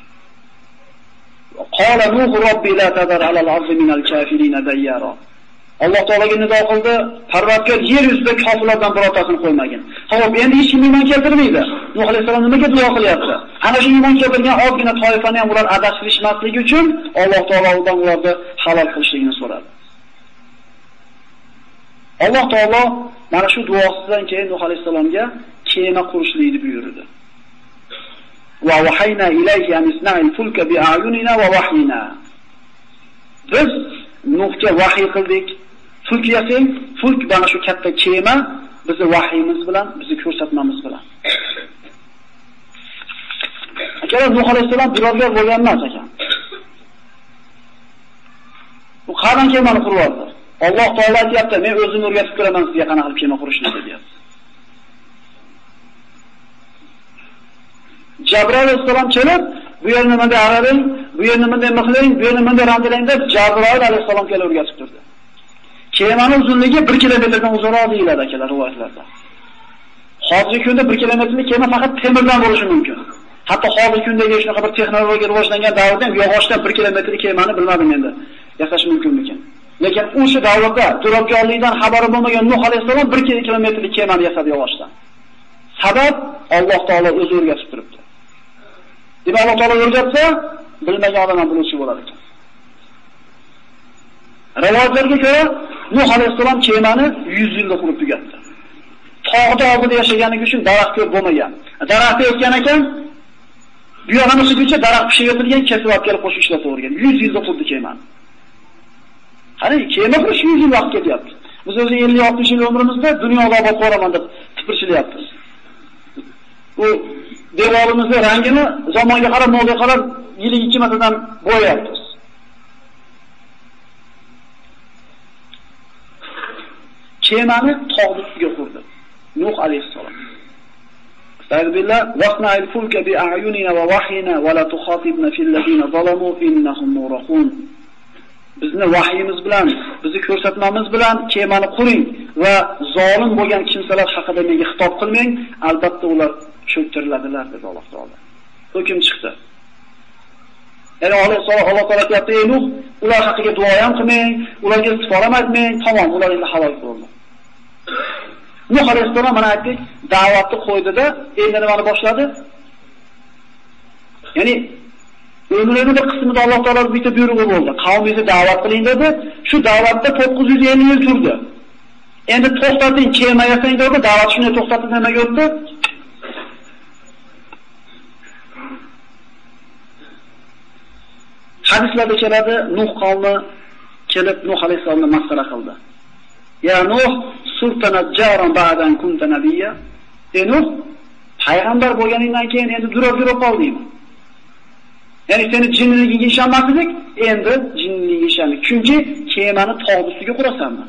Qala Nuh robbi la tadar ala al-ardi min al-kafirin dayyara. Alloh taolaga nido qildi, Parvardigor yer yuzida kofirlardan birortasini qo'ymagin. Xo'p, endi hech kim iymon keltirmaydi. Nuh alayhisalom nimaga duo qilyapti? Ana shu iymon keltirgan ozgina toifani ham ular adashtirishmasligi uchun Alloh taolodan ularni halol qilishligini so'radi. Alloh taolo mana shu duosidan keyin Nuh alayhisalomga kema qurishlikni buyurdi. va vahayna ilayhi an isna'il fulka bi a'yunina va wahyina. Biz Nuhga vahiy qildik. Fulk yasang, fulk bana shu katta kema bizni vahiyimiz bilan, bizni ko'rsatmamiz bilan. Akalar Nuh alayhisalom birodar bo'lgan emas ekan. Bu qanday kemani quryapti? Alloh taolo aytayapti, men o'zim o'rgatib ko'raman sizga qanaqa qilib kema qurishni deyapti. Jabroil alayhisalom kelib, bu yerni bunday aralang, bu yerni bunday mixlang, bu yerni bunday randilang deb Jabroil alayhisalom kelib o'rgatib turdi. Kemani uzunligi 1 kilometrdan uzoqroq deyiladi akalar rivoyatlarda. Hozirgi kunda 1 kilometrlik kema faqat temirdan bo'lishi mumkin. Hatto hozirgi kundagi shunaqa bir texnologiya rivojlangan davrda ham yog'ochdan 1 kilometrlik kemani bilmadim endi yasash mumkinmikan. Lekin o'sha davrda durobgorlikdan xabari bo'lmagan Nuh alayhisalom 1 kilometrlik kemani yasadi yog'ochdan. Sabab Alloh taolo o'zi o'rgatib turibdi. Demak Alloh taolo o'rgatsa, bilmagan odam ham biluvchi bo'ladi ekan. Rivoyatlarga ko'ra Nuh alayhisalom kemani 100 yilda qurib tugatdi. Tog'da oldida yashaganligi uchun daraxt ko'p bo'lmagan. Daraxtda o'tgan ekan, bu yo'g'ini sudgacha daraxt pishirib kesib olib kelib qo'shib ishlatavergan. 100 yilda qurdi kemani. Qani kema qurish 100 yil vaqt ketyapti. Biz o'zi 50-60 yil umrimizda dunyoda obod bo'laman deb tipirchilayapmiz. Bu devorimizning rangini zamonga qarab, mo'lga qarab yiliga 2 martadan bo'yayapmiz. Kemani tog' ustiga qurdi Nuh alayhisalom. Astagfirullah, wasna'il fulka bi a'yunina va wahyina va la tukhatibna fil ladina zalamu innahum muraqun. Bizni vahiyimiz bilan, bizni ko'rsatmamiz bilan kemani quring va zolim bo'lgan kimsalar haqida menga xitob qilmang, albatta ular cho'ktiriladilar dedi Alloh taolo. Hukm chiqdi. Ya'ni Alloh taolo aytayapti, ey Nuh, ular haqiga duo ham qilmang, ularga istig'for ham aytmang, tamom, ular endi halok bo'ldi. Nuh alayhisalom mana aytdik, da'vatni qo'ydida, endi nimani boshladi? Ya'ni umrining bir qismida Alloh taolo bitta buyrug'i bo'ldi. Qavmingizni da'vat qiling dedi. Shu da'vatda 950 yil turdi. Endi to'xtating, kema yasang dedi, da'vat shuni to'xtatib nimaga o'tdi? Hadislarda keladi, Nuh qavmi kelib Nuh alayhisalomni masxara qildi. Ya Nuh, surtana jaran ba'dan kunta nabiyya. Ey Nuh, payg'ambar bo'lganingdan keyin endi durab qoldingmi? Ya'ni seni jinniligiga ishonmasdik, endi jinniligiga ishondik. Chunki kemani tog' ustiga qurasanmi?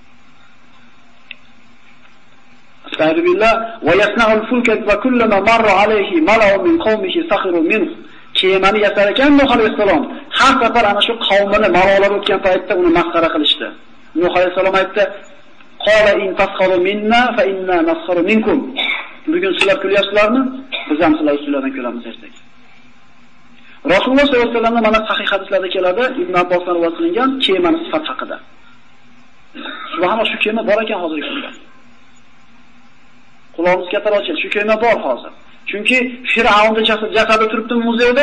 Astagfirullah va yasna'ul fulka va kullama marra alayhi mala'u min qawmihi sakhiru minhu. Kemani yasar ekan Nuh alayhisalom. Har safar ana shu qavmini malolar o'tgan paytda uni masxara qilishdi. Nuh alayhisalom aytdi: "Qala in tasxaru minna fa inna nasxaru minkum." Bugun sizlar kulyapsizlarmi? Biz ham sizlar ustilardan kulamiz ertak. Rasululloh sollallohu alayhi vasallamning mana sahih hadislarda keladi, Ibn Abbosdan rivoyat qilingan kemani sifat haqida. Subhanalloh, shu kema bor ekan hozirgi kunda. Quloqimiz katta ochildi, shu kema bor hozir. Chunki Fir'avnning jasadi turibdi muzeyda.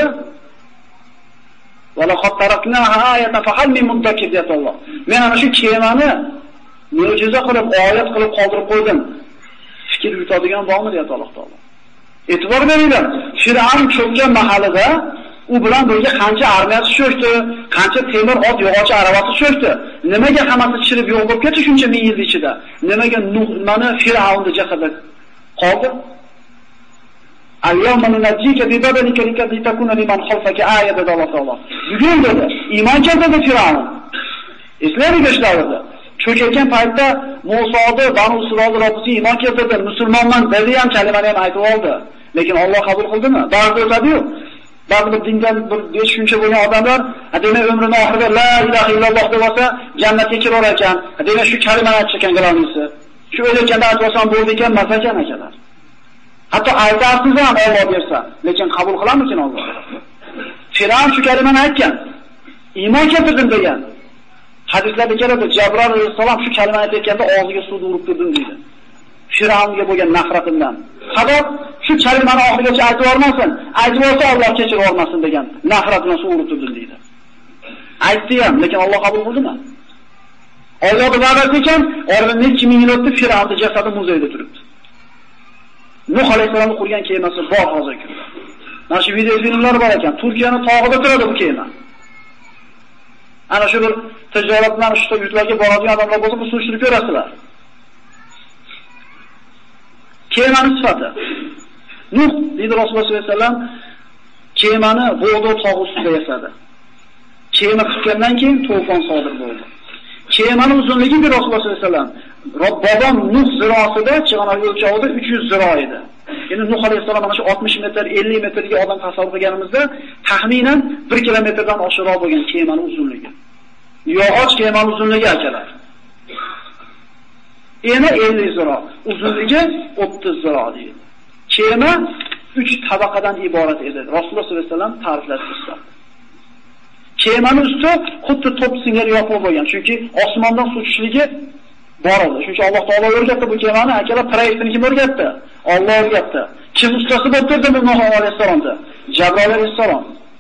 Wala qad taraknaha ayatan fa hal min mudakkir deyapti Alloh. Men ana shu kemani mo'jiza qilib, oyat qilib qoldirib qo'ydim. Fikr yuritadigan bormi deyapti Alloh taolo. E'tibor beringlar. Fir'avn cho'kkan mahallada u bilan birga qancha armiyasi cho'kdi, qancha temir ot, yog'och aravasi cho'kdi. Nimaga hammasi chirib yo'q bo'lib ketdi shuncha ming yil ichida? Nimaga Nuhmani Fir'avnning jasadi qoldi? Ayyam manajika bi badanika litakuna liman khalfaka ayatan dedi Alloh taolo. Bugun dedi, iymon keltirdi Fir'avn. Islomiy davrda cho'kayotgan paytda Musoni, Banu Isroil Robbisi iymon keltirdi, musulmonman dedi ham kalimani ham aytib oldi. Lekin Alloh qabul qildimi? Ba'zi o'tadi-yu. Ba'zi bir dindan bir tushuncha bo'lgan odamlar, demak umrining oxirida la ilaha illalloh deb olsa, jannatga kirar ekan. Demak shu kalimani aytib ekan galovnisi. Shu o'ylaganda aytib olsam bo'ldi ekan, masakan akalar. Hatto aytarsiz ham Alloh bersa, lekin qabul qilarmikin Alloh? Fir'avn shu kalimani aytgan. Iymon keltirdim degan. Hadislarda keladi, Jabroil alayhisalom shu kalimani aytganda og'ziga suv urib turdim deydi. Fir'avnga bo'lgan nafratimdan. Sabab shu kalimani oxirigacha aytib olmasin, aytib olsa Alloh kechirib olmasin degan nafratini suv urib turdim deydi. Aytdi ham, lekin Alloh qabul qildimi? Alloh va'dasi ekan, oradan necha ming yil o'tdi, Fir'avnning jasadi muzeyda turibdi. Nuh alayhisalomning qurgan kemasi bor hozirgi kunda. Mana shu video filmlar bor ekan. Turkiyaning tog'ida turadi bu kema. Ana shu bir tijorat bilan shu yurtlarga boradigan odamlar bo'lsa, bu surishtirib ko'rasizlar. Kemaning sifati. Nuh deydi Rasululloh sollallohu alayhi vasallam kemani Bo'g'do tog'i ustida yasadi. Kema chiqqandan keyin to'fon sodir bo'ldi. Kemaning uzunligi bir Rasululloh sollallohu alayhi vasallam bobom Nuh zirosida chig'anoq o'lchovida 300 ziro edi. Endi Nuh alayhisalom mana shu 60 metr, 50 metrga odam tasavvur qilganimizda taxminan 1 kilometrdan oshiqroq bo'lgan kemaning uzunligi. Yog'och kemaning uzunligi akalar. Eni 50 ziro, uzunligi 30 ziro deydi. Kema 3 tabaqadan iborat edi. Rasululloh sollallohu alayhi vasallam ta'rifladi. Kemaning usti xuddi to'p singari yopiq bo'lgan, chunki osmondan suv tushishligi bor edi. Chunki Alloh taolo o'rgatdi bu kemani, akalar proyektini kim o'rgatdi? Alloh o'rgatdi. Kim ustasi bo'lib turdi bu Nuh alayhisalomda? Jabroil alayhisalom.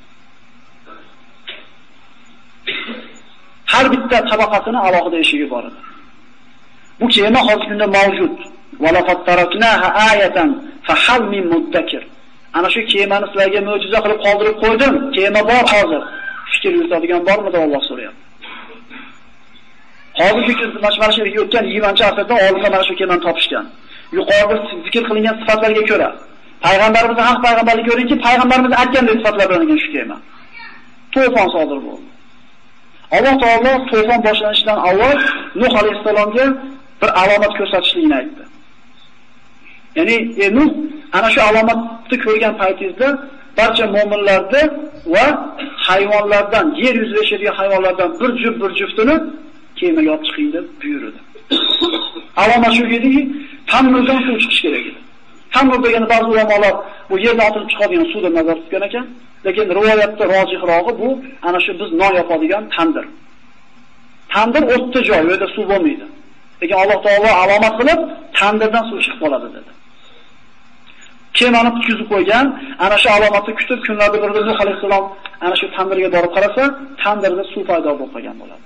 Har bitta tabaqasining alohida eshigi bor edi. Bu kema hozirgi kunda mavjud. Va laqad taraknaha ayatan fa hal min muddakir. Ana shu kemani sizlarga mo'jiza qilib qoldirib qo'ydim. Kema bor hozir. Fikr yuritadigan bormi deb Alloh so'rayapti. Hozirgi kunda mana shu o'tgan 20-asrda olimlar mana shu kemani topishgan. Yuqorida zikr qilingan sifatlarga ko'ra, payg'ambarimiz haq payg'ambarlik ko'ringki, payg'ambarimiz aytgandek sifatlar bilan shu kema. To'fon sodir bo'ldi. Alloh taolo to'fon boshlanishidan avval Nuh alayhisalomga bir alomat ko'rsatishligini aytdi. Ya'ni Nuh ana shu alomatni ko'rgan paytingizda barcha mu'minlarni va hayvonlardan, yer yuzida yashagan hayvonlardan bir juftini kemaga olib chiqing deb buyurdi. Alomat shu ediki, tanurdan suv chiqish kerak edi. Tanur degani ba'zi ulamolar bu yerdan otilib chiqadigan suvda nazar tutgan ekan, lekin rivoyatda rojixrog'i bu ana shu biz non yopadigan tandir. Tandir o'tda joy, u yerda suv bo'lmaydi. Lekin Alloh taolo alomat qilib, tandirdan suv chiqib qoladi dedi. Kemani tutkizib qo'ygan, ana shu alomatni kutib kunlarda birida Nuh alayhisalom ana shu tandirga borib qarasa, tandirda suv paydo bo'lib qolgan bo'ladi.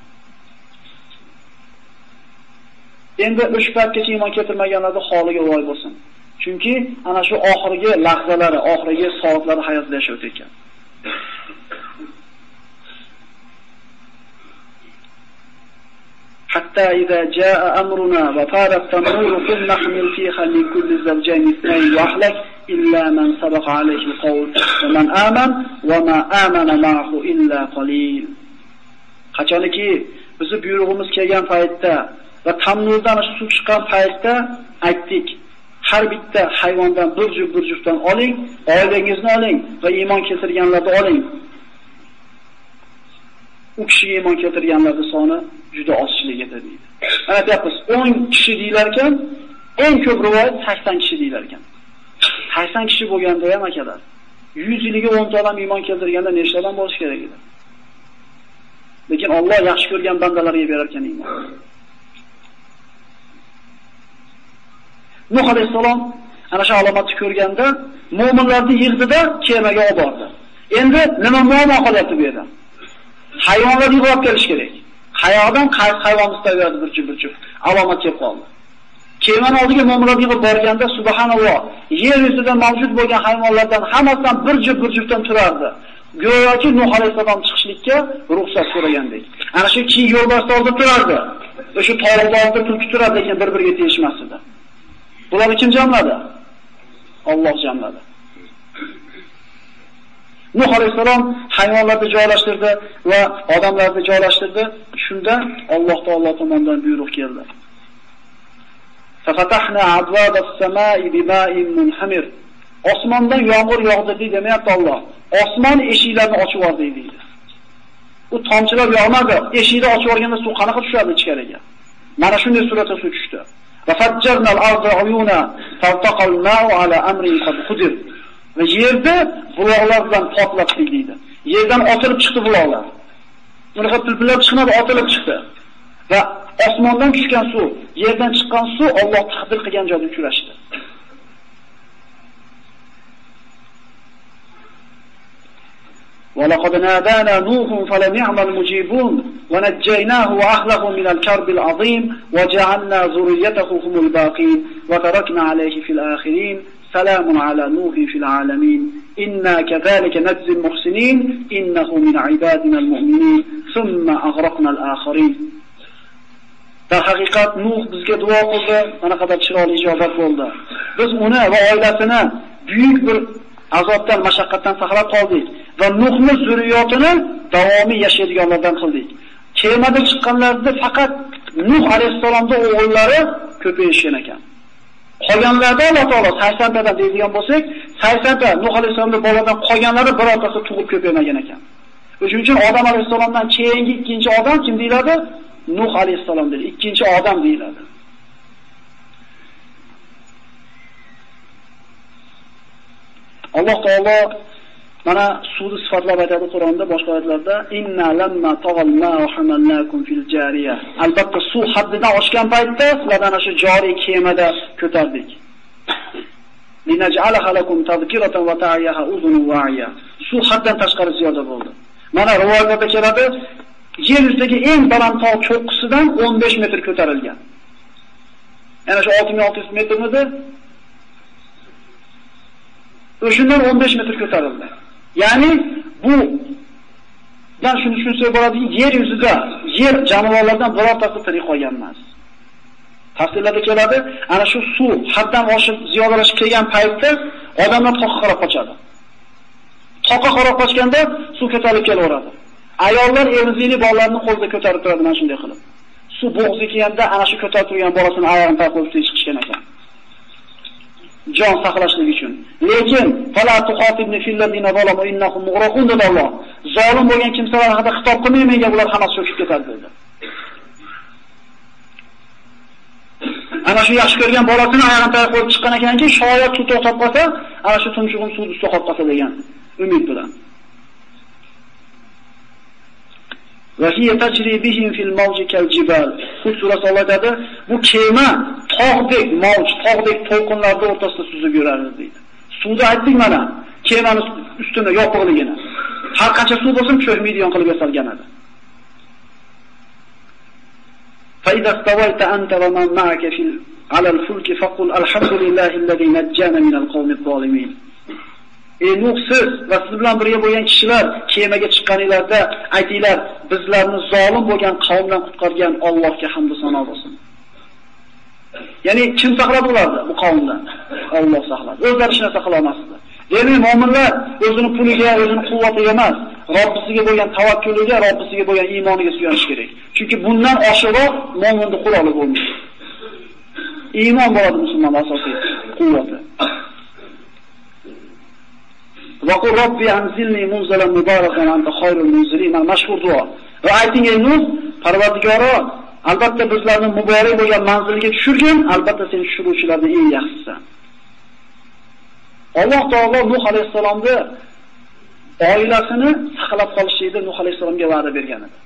Endi o'sha paytgacha iymon keltirmaganlarning holiga voy bo'lsin. Chunki ana shu oxirgi lahzalari, oxirgi soatlari hayotda yashayotgan ekan. Hatta idza jaa amruna wa farat tanuru kun nahmil fiha min kulli zawjayn ithnayn wa ahlak illa man sabaqa alayhi alqawl wa man amana wa ma amana ma'ahu illa qalil. Qachonki bizni buyrug'imiz kelgan paytda va tamnurdan suv chiqqan paytda aytdik, har bitta hayvondan bir juftdan oling, oilangizni oling va iymon keltirganlarni oling. U kishiga iymon keltirganlarning soni juda ozchilik edi deydi. Mana deyapmiz 10 kishi deylar ekan, eng ko'p rivoyat 80 kishi deylar ekan. 80 kishi bo'lganda ham akalar, 100 yiliga 10 ta odam iymon keltirganda nechta odam bo'lish kerak edi? Lekin Alloh yaxshi ko'rgan bandalarga berar ekan iymon. Nuh alayhisalom ana shu alomatni ko'rganda mu'minlarni yig'dida kemaga olib bordi. Endi nima muammo qilyapti bu yerda? Hayvonlar yig'ib kelish kerak. Qayoqdan hayvon istaverdi bir juft alomat kelib qoldi. Kemani oldiga mu'minlar yig'ib borganda subhanalloh, yer yuzida mavjud bo'lgan hayvonlardan hammasidan bir juftdan turardi. Go'yoki Nuh alayhisalom chiqishlikka ruxsat so'ragandek. Ana shu kichik yo'lbarslar oldida turardi. O'sha tog'da oldida turib turardi, lekin bir-biriga tegishmas edi. Bularni kim jamladi? Alloh jamladi. Nuh alayhisalom hayvonlarni joylashtirdi va odamlarni joylashtirdi. Shunda Alloh taolo tomonidan buyruq keldi. Fafatahna abwabas samai bima'in munhamir. Osmondan yomg'ir yog'dirdi demayapti Alloh. Osmon eshiklarini ochib yubordi deydi. U tomchilar yog'madi, eshikni ochib yuborganda suv qanaqa tushadi ichkariga? Mana shunday suratda suv tushdi. Fafajjarnal arda uyuna faltaqal ma'u ala amrin qad qudir. Va yerda buloqlar bilan portlatdik deydi. Yerdan otilib chiqdi buloqlar. Bunaqa pilpillab chiqmadi, otilib chiqdi. Va osmondan tushgan suv, yerdan chiqqan suv Alloh taqdir qilgan joyda uchrashdi. وَلَقَدْ نَادَانَا نُوحٌ فَلَنِعْمَ الْمُجِيبُونَ وَنَجَّيْنَاهُ وَأَهْلَهُ مِنَ الْكَرْبِ الْعَظِيمِ وَجَعَلْنَا ذُرِّيَّتَهُ هُمُ الْبَاقِينَ وَتَرَكْنَا عَلَيْهِ فِي الْآخِرِينَ salamun ala nuhin fil alamin inna kadhalika najzi al-muhsinin innahu min ibadina al-mu'minin thumma aghraqna al-akharin. Dar haqiqat Nuh bizga duo qildi, mana qadar chiroyli ijobat bo'ldi. Biz uni va oilasini buyuk bir azobdan, mashaqqatdan saqlab qoldik va Nuhning zurriyotini davomiy yashaydiganlardan qildik. Kemada chiqqanlarda faqat Nuh alayhisolamning o'g'illari ko'payishgan ekan. Qolganlarda Alloh taolo 80 tadan deydigan bo'lsak, 80 ta Nuh alayhisolamning boladan qolganlari birortasi tug'ib ko'paymagan ekan. Shuning uchun Odam alayhisolamdan keyingi ikkinchi odam kim deyiladi? Nuh alayhisalom deyiladi. Ikkinchi odam deyiladi. Alloh taolo mana suvni sifatlab aytadi Qur'onda, boshqa oyatlarda inna lamma taghalna wa hamalnakum fil jariya. Albatta suv haddidan oshgan paytda sizlarni ana shu joriy kemada ko'tardik. Linaj'alaha lakum tadhkiratan wa ta'iyaha uzunun wa'iya. Suv haddan tashqari ziyoda bo'ldi. Mana rivoyatlarda keladi, yer yuzidagi eng baland tog' cho'qqisidan 15 metr ko'tarilgan. Yana shu 6600 metrmidi? O'shundan 15 metr ko'tarildi. Ya'ni bu dan shuni tushunsak bo'ladiki, yer yuzida yer jonivorlardan birortasi tirik qolgan emas. Tafsirlarda keladi, ana shu suv haddan oshib ziyodalashib kelgan paytda odamlar toqqa qarab qochadi. Toqqa qarab qochganda suv ko'tarilib kelaveradi. Ayollar emizikli bolalarini qo'lida ko'tarib turadi mana shunday qilib. Suv bo'g'ziga kelganda ana shu ko'tarib turgan bolasini oyog'ini taqib chiqishgan ekan. Jon saqlashlik uchun. Lekin fala tuqatibni fil ladina zalamu innahum mughraqun dedalloh. Zolim bo'lgan kimsalar haqida xitob qilmay menga bular hammasi cho'kib ketadi dedi. Ana shu yaxshi ko'rgan bolasini oyog'ini taqib qo'yib chiqqan ekanki, shoyat suv to'xtab qolsa, ana shu tumshug'im suvni ustida qolib qolsa degan umid bilan. Va hiya tajri bihim fil mawji kal jibal. Hud surasi Allohda bu kema tog'dek mavj, tog'dek to'lqinlarda o'rtasida suzib yurardi deydi. Suvda aytdik mana, kemaning ustida yopiqligini. Har qancha suv bo'lsin cho'kmaydigan qilib yasalgan edi. Fa idza stawayta anta wa man ma'aka fil 'ala al-fulki faqul alhamdulillahi alladhi najjana min al-qawmi adh-dhalimin. Ey Nuh, siz va siz bilan birga bo'lgan kishilar kemaga chiqqaninglarda aytinglar, bizlarni zolim bo'lgan qavmdan qutqargan Allohga hamd va sano bo'lsin. Ya'ni kim saqlab ularni bu qavmdan? Alloh saqladi. O'zlari hech narsa qila olmasdi. Demak, mu'minlar o'zining puliga, o'zining quvvatiga emas, Robbisiga bo'lgan tavakkuliga, Robbisiga bo'lgan iymoniga suyanish kerak. Chunki bundan oshiqroq mu'minning quroli bo'lmaydi. Iymon bo'ladi musulmonning asosiy quvvati. Va qul robbi anzilni munzalan mubarakan anta khayrul munzilin. Mashhur duo. Va ayting ey Nuh, Parvardigoro, albatta bizlarni muborak bo'lgan manzilga tushirgin, albatta sen tushiruvchilarning eng yaxshisisan. Alloh taolo Nuh alayhisalomni oilasini saqlab qolishlikni Nuh alayhisalomga va'da bergan edi.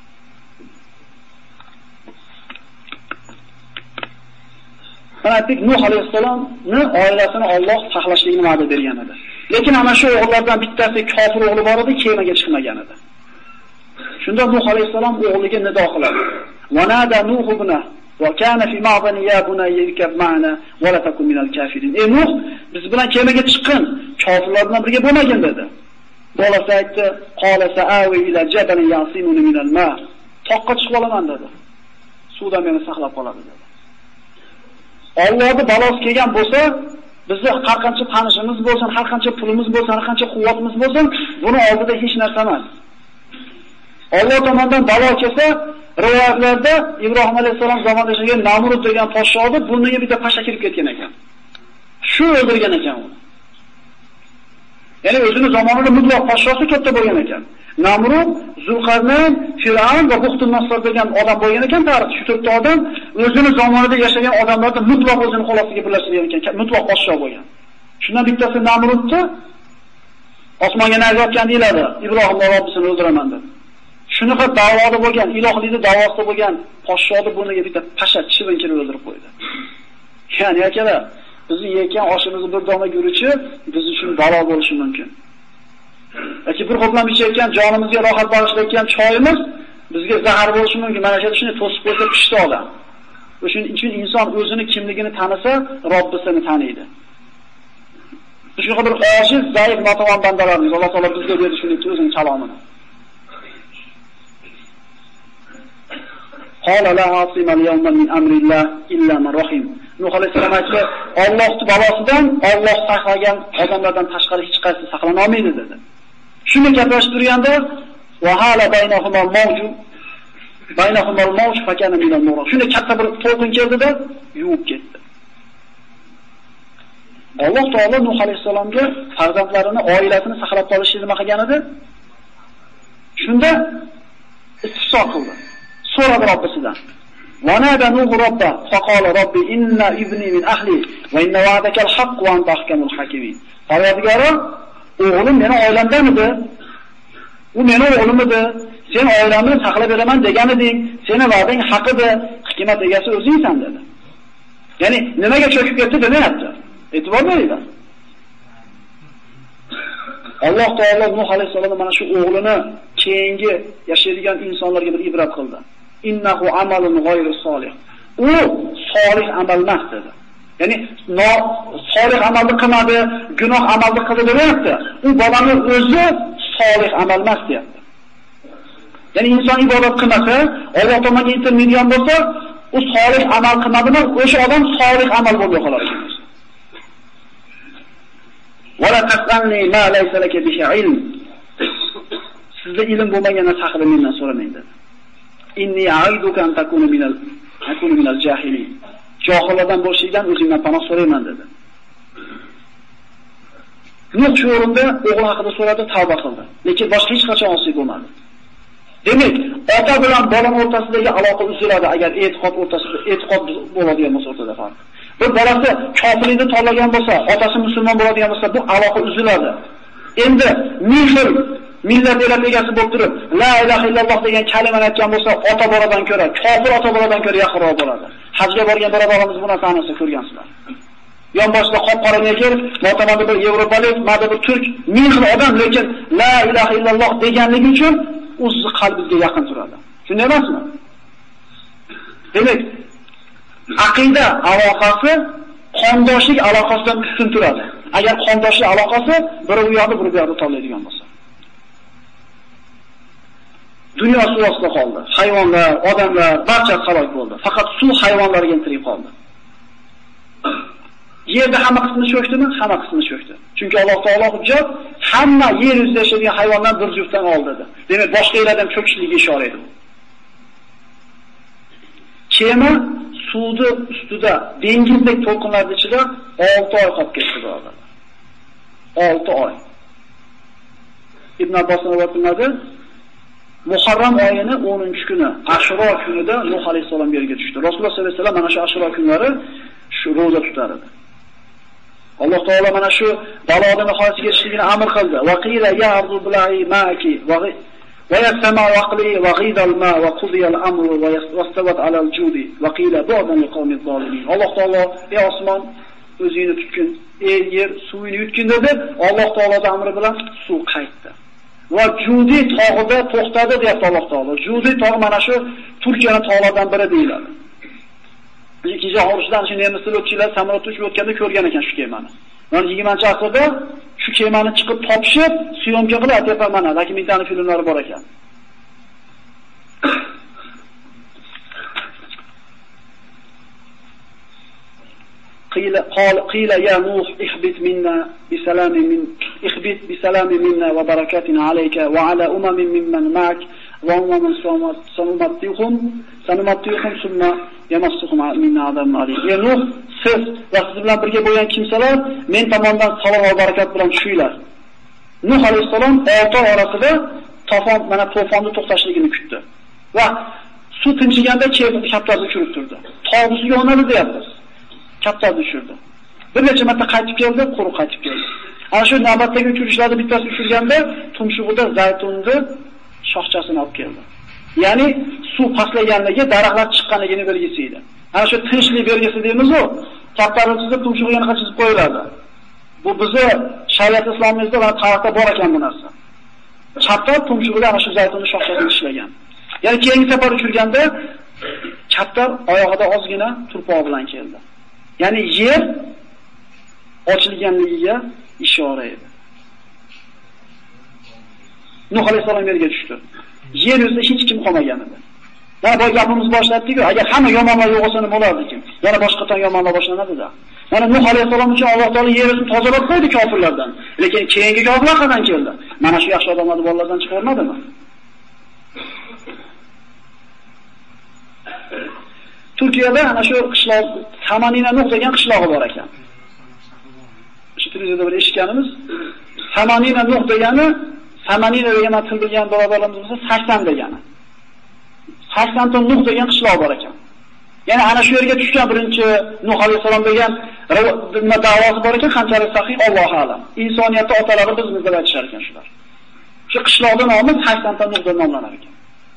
Mana aytdik, Nuh alayhisalomni oilasini Alloh saqlashligini va'da bergan edi. Lekin ana shu o'g'illardan bittasi kofir o'g'li bor edi, kemaga chiqmagan edi. Shunda Nuh alayhisalom o'g'liga nido qiladi. Va nada Nuh ibna va kana fi ma'bani ya bunayya irkab ma'ana va la takun minal kafirin. Ey Nuh, biz bilan kemaga chiqqin, kofirlar bilan birga bo'lmagin dedi. Bolasi aytdi, qala sa'awi ila jabalin yasimuni minal ma. Toqqa chiqib olaman dedi. Suvdan meni saqlab qoladi dedi. Allohning balosi kelgan bo'lsa, bizni har qancha tanishimiz bo'lsin, har qancha pulimiz bo'lsin, har qancha quvvatimiz bo'lsin, buni oldida hech narsa emas. Alloh tomonidan balo kelsa, rivoyatlarda Ibrohim alayhisalom zamonida yashagan Namrud degan podshohni burniga bitta pasha kirib ketgan ekan. Shu o'ldirgan ekan uni. Ya'ni o'zini zamonida mutlaq podshosi katta bo'lgan ekan. Namrud, Zulqarnayn, Fir'avn va Buxtun-Nasr degan odam bo'lgan ekan, tarixda shu to'rtta odam o'zini zamonida yashagan odamlarni mutlaq o'zini qo'l ostiga birlashtirgan ekan, mutlaq podshoh bo'lgan. Shundan bittasi Namrudni osmonga nayzotgan deyiladi, Ibrohimning Robbisini o'ldiraman deb. Shunaqa da'voda bo'lgan, ilohlikni da'vosida bo'lgan podshohni burniga bitta pasha chivin kirib o'ldirib qo'ydi. Ya'ni akalar, bizni yeyotgan oshimizni bir dona guruchi biz uchun balo bo'lishi mumkin. Yoki bir xo'plam ichayotgan, jonimizga rohat bag'ishlayotgan choyimiz bizga zahar bo'lishi mumkin. Mana shuni to'sib qo'ysa pishdi odam. O'shuning uchun inson o'zini kimligini tanisa, Robbisini taniydi. Shunaqa bir ojiz, zaif, notavon bandalarimiz Alloh taolo bizga berdi shunday o'zining kalomini. Qala la asima al-yawma min amrillah illa man rahim. Nuh alayhisalom aytdi, Allohning balosidan Alloh saqlagan odamlardan tashqari hech qaysi saqlana olmaydi dedi. Shuni gaplashib turganda va hala baynahumul mawj fakana min al-nur. Shunda katta bir to'lqin keldida yuvib ketdi. Alloh taolo Nuh alayhisalomga farzandlarini, oilasini saqlab qolishni nima qilgan edi? Shunda istifso qildi. So'radi Robbisidan. Va nada Nuh robba faqala robbi inna ibni min ahli va inna va'daka al-haqq wa anta ahkamul hakimin. Parvardigoro, o'g'lim meni oilamdan edi. U meni o'g'lim edi. Sen oilamni saqlab beraman degan eding. Seni va'dang haq edi. Hikmat egasi o'zingsan dedi. Ya'ni nimaga cho'kib ketdi demayapti. E'tibor bering. Alloh taolo Nuh alayhisalomga mana shu o'g'lini keyingi yashaydigan insonlarga bir ibrat qildi. Innahu amalun g'ayru solih. U solih amal emas dedi. Ya'ni solih amalni qilmadi, gunoh amalni qildi demayapti. U bolani o'zi solih amal emas deyapti. Ya'ni inson ibodat qilmasa, Alloh tomoniga intilmaydigan bo'lsa, u solih amal qilmadimi, o'sha odam solih amal bo'lib qoladi. Wala tas'alni ma laysa laka bihi ilm. Sizda ilm bo'lmagan narsa haqida mendan so'ramang dedi. Inni a'iduka an takuna minal jahilin. Johillardan bo'lishingdan o'zingdan panoh so'rayman dedi. Nuh shu o'rinda o'g'li haqida so'radi, tavba qildi. Lekin boshqa hech qachon osiy bo'lmadi. Demak, ota bilan bola o'rtasidagi aloqa uziladi agar e'tiqod bo'ladigan bo'lsa o'rtada farq. Bir bolasi kofirlikni tanlagan bo'lsa, otasi musulmon bo'ladigan bo'lsa, bu aloqa uziladi. Endi mehr millat egasi bo'lib turib, la ilaha illalloh degan kalimani aytgan bo'lsa, ota boladan ko'ra, kofir ota boladan ko'ra yaqinroq bo'ladi. Hajga borgan birodarlarimiz buni tanisa ko'rgansizlar. Yonboshida qop-qora negir, motamada bir yevropalik, mada bir turk, mehr odam, lekin la ilaha illalloh deganligi uchun o'zi qalbingizga yaqin turadi. Shunday emasmi? Demak, aqida aloqasi qondoshlik aloqasidan ustun turadi. Agar qondoshlik aloqasi biri u yoqda, biri bu yoqda tanlaydigan bo'lsa. Dunyo suv ostida qoldi. Hayvonlar, odamlar barchasi halok bo'ldi. Faqat suv hayvonlarga tirik qoldi. Yerda hamma qismi cho'kdimi? Hamma qismi cho'kdi. Chunki Alloh taolo hujjat hamma yer yuzida yashagan hayvonlar bir juftdan oldi dedi. Demak, boshqa yerlardan cho'kishligiga ishora edi. Kema suvni ustida, dengizdek to'lqinlar ichida 6 oy qolib ketdi birodarlar. 6 oy. Ibn Abbos rivoyatlanadi. Muharram oyining 10-kuni, Ashuro kunida Nuh alayhisalom yerga tushdi. Rasululloh sollallohu alayhi vasallam mana shu Ashuro kunlari shu roza tutar edi. Alloh taolo mana shu balodan nihoyasiga yetishligini amr qildi. Va qila ya ardu bila'i ma'aki va yasma waqli va ghidal ma va qudiya al-amru va yastawat 'ala al-judi va qila bu'dan liqawmi zolimin. Alloh taolo ey osmon o'zingni tutgin, ey yer suvini yutgin dedi. Alloh taoloning amri bilan suv qaytdi. Va Judi tog'ida to'xtadi deyapti Alloh taolo. Judi tog'i mana shu Turkiyaning tog'laridan biri deyiladi. Ikkinchi jahon urushidan shu nemis o'tchilar samolyotda uchib o'tganda ko'rgan ekan shu kemani. Mana 20-asrda shu kemani chiqib topishib, syomka qilib aytayapman mana, dokumentariy filmlari bor ekan. قيل يا نوح اهبط منا بسلام منا وبركات عليك وعلى ممن معك وأمم سنمتعهم ثم يمسهم منا عذاب أليم. Ya Nuh, siz va siz bilan birga bo'lgan kimsalar men tomonidan salom va barakat bilan tushinglar. Nuh alayhisalom 6 oy orasida to'fonni to'xtashligini kutdi. Va suv tinchiganda kaptarni tushirib turdi. Tog' ustiga o'rnadi deyapmiz. Kaptarni tushirdi. Bir necha marta qaytib keldi, quruq qaytib keldi. Ana shu navbatdagi uchirishlarda bittasi tushirganda tumshug'ida zaytunni shoxchasini olib keldi. Ya'ni suv pastlaganligi, daraxtlar chiqqanligini belgisi edi. Ana shu tinchlik belgisi deymiz-ku, kaptarni chizib tumshug'iga yana chizib qo'yiladi. Bu bizni shariat islomimizda va tarixda bor ekan bu narsa. Kaptar tumshug'ida ana shu zaytunni shoxchasini ishlagan. Ya'ni keyingi safar uchirganda kaptar oyog'ida ozgina turpoq bilan keldi. Ya'ni yer ochilganligiga ishora edi. Nuh alayhisalom yerga tushdi. Yer yuzida hech kim qolmagan edi. Mana bu gapimiz boshlatdik-ku, agar hamma yomonlar yo'q bo'lsa nima bo'lardi ekan? Yana boshqadan yomonlar boshlanadi-da. Mana Nuh alayhisalom uchun Alloh taolo yer yuzini tozalab qo'ydi kofirlardan. Lekin keyingi kofirlar qandan keldi? Mana shu yaxshi odamlarni bolalardan chiqarmadimi? Turkiyada ana shu qishloq Samanina Nuh degan qishlog'i bor ekan. Shu televizorda bir eshitganimiz, Samanina Nuh degani, Samanina degan til bilgan birodarlarimiz bo'lsa 80 degani. 80 ta Nuh degan qishloq bor ekan. Ya'ni ana shu yerga tushgan birinchi Nuh alayhisalom degan da'vosi bor ekan, qanchalik sahih Allohu a'lam. Insoniyatda otalari bizmiz deb aytishar ekan shular. Shu qishloqning nomi 80 ta Nuh deb nomlanar ekan.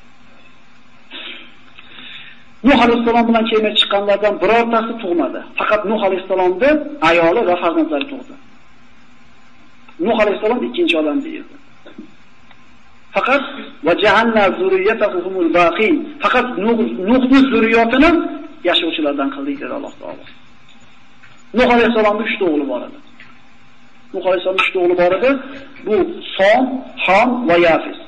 Nuh alayhisalom bilan kelmay chiqqanlardan birortasi tug'madi. Faqat Nuh alayhisalomning ayoli va farzandlari tug'di. Nuh alayhisalom ikkinchi odam deyildi. Faqat va jahanna zurriyatuhumul baqin. Faqat Nuhning zurriyatini yashovchilardan qildik dedi Alloh taolo. Nuh alayhisalomning 3 ta o'g'li bor edi. Nuh alayhisalomning 3 ta o'g'li bor edi. Bu Som, Ham va Yafis.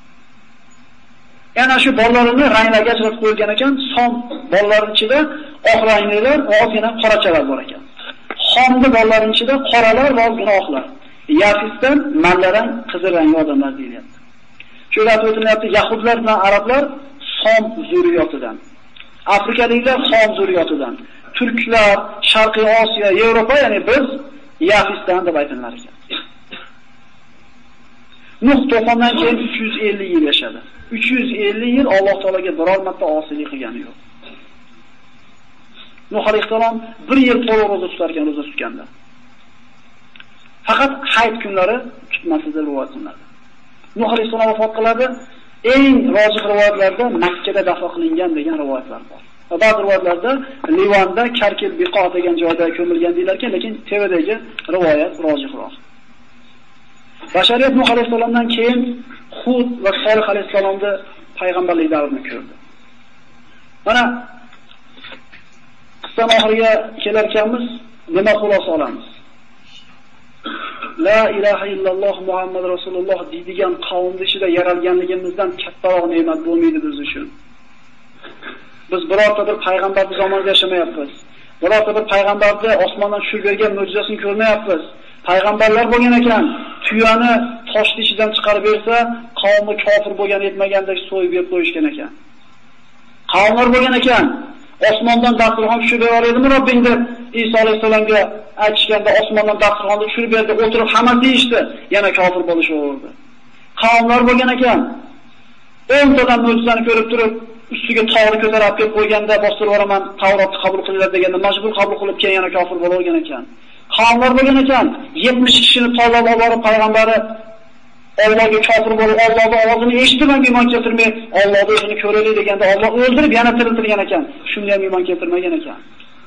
Yana shu bolalarini ranglarga ajratib qo'ygan ekan. Som bolalarining ichida oq ranglilar va ozgina qorachalar bor ekan. Xomning bolalarining ichida qoralar va ozgina oqlar. Yafisdan mallarang, qizil rangli odamlar deyiladi. Shunday aytib o'tilyapti, yahudlar bilan arablar Som zurriyotidan. Afrikaliklar Som zurriyotidan. Turklar, Sharqiy Osiyo, Yevropa, ya'ni biz Yafisdan deb aytilar ekan. Nuh to'fondan keyin 350 yil yashadi. 350 yil Alloh taolaga biror marta osiylik qilgani yo'q. Nuh alayhisalom 1 yil to'liq roza tutar ekan, roza tutganda. Faqat hayit kunlari tutmasida rivoyat qilinadi. Nuh alayhisalom vafot qiladi. Eng rojih rivoyatlarda Makka da dafn qilingan degan rivoyatlar bor. Va ba'zi rivoyatlarda Livanda Karkil Biqo degan joyda ko'milgan deylar ekan, lekin tevadagi rivoyat rojihroq. Bashariyat Nuh alayhisalomdan keyin Hud va Solih alayhisalomni payg'ambarlik davrini ko'rdi. Mana qissaning oxiriga kelar ekanmiz, nima xulosa olamiz? La ilaha illalloh Muhammad Rasululloh deydigan qavmning ichida yaralganligimizdan kattaroq ne'mat bo'lmaydi biz uchun. Biz birorta bir payg'ambarning zamonida yashamayapmiz. Birorta bir payg'ambarni osmondan tushib bergan mo'jizasini ko'rmayapmiz. Payg'ambarlar bo'lgan ekan, tuyani toshning ichidan chiqarib bersa, qavmi kofir bo'lgan etmagandek so'yib berib qo'yishgan ekan. Qavmlar bo'lgan ekan, osmondan dasturxon tushib beradimi Robbing deb Iso alayhisalomga aytishganda osmondan dasturxonni tushirib berdi, o'tirib hammasi yeyishdi, yana kofir bo'lishaverdi. Qavmlar bo'lgan ekan, 10 tadan mo'jizani ko'rib turib, ustiga tog'ni ko'tarib kelib qo'yganda bostirib yuboraman, Tavrotni qabul qilinglar deganda majbur qabul qilib keyin yana kofir bo'lavergan ekan. Qavmlar bo'lgan ekan, 70 kishini to'lab olib borib payg'ambari Allohga kofir bo'lib, Allohning ovozini eshitib ham iymon keltirmay, Allohni o'zini ko'raylik deganda Alloh o'ldirib yana tiriltirgan ekan. Shunda ham iymon keltirmagan ekan.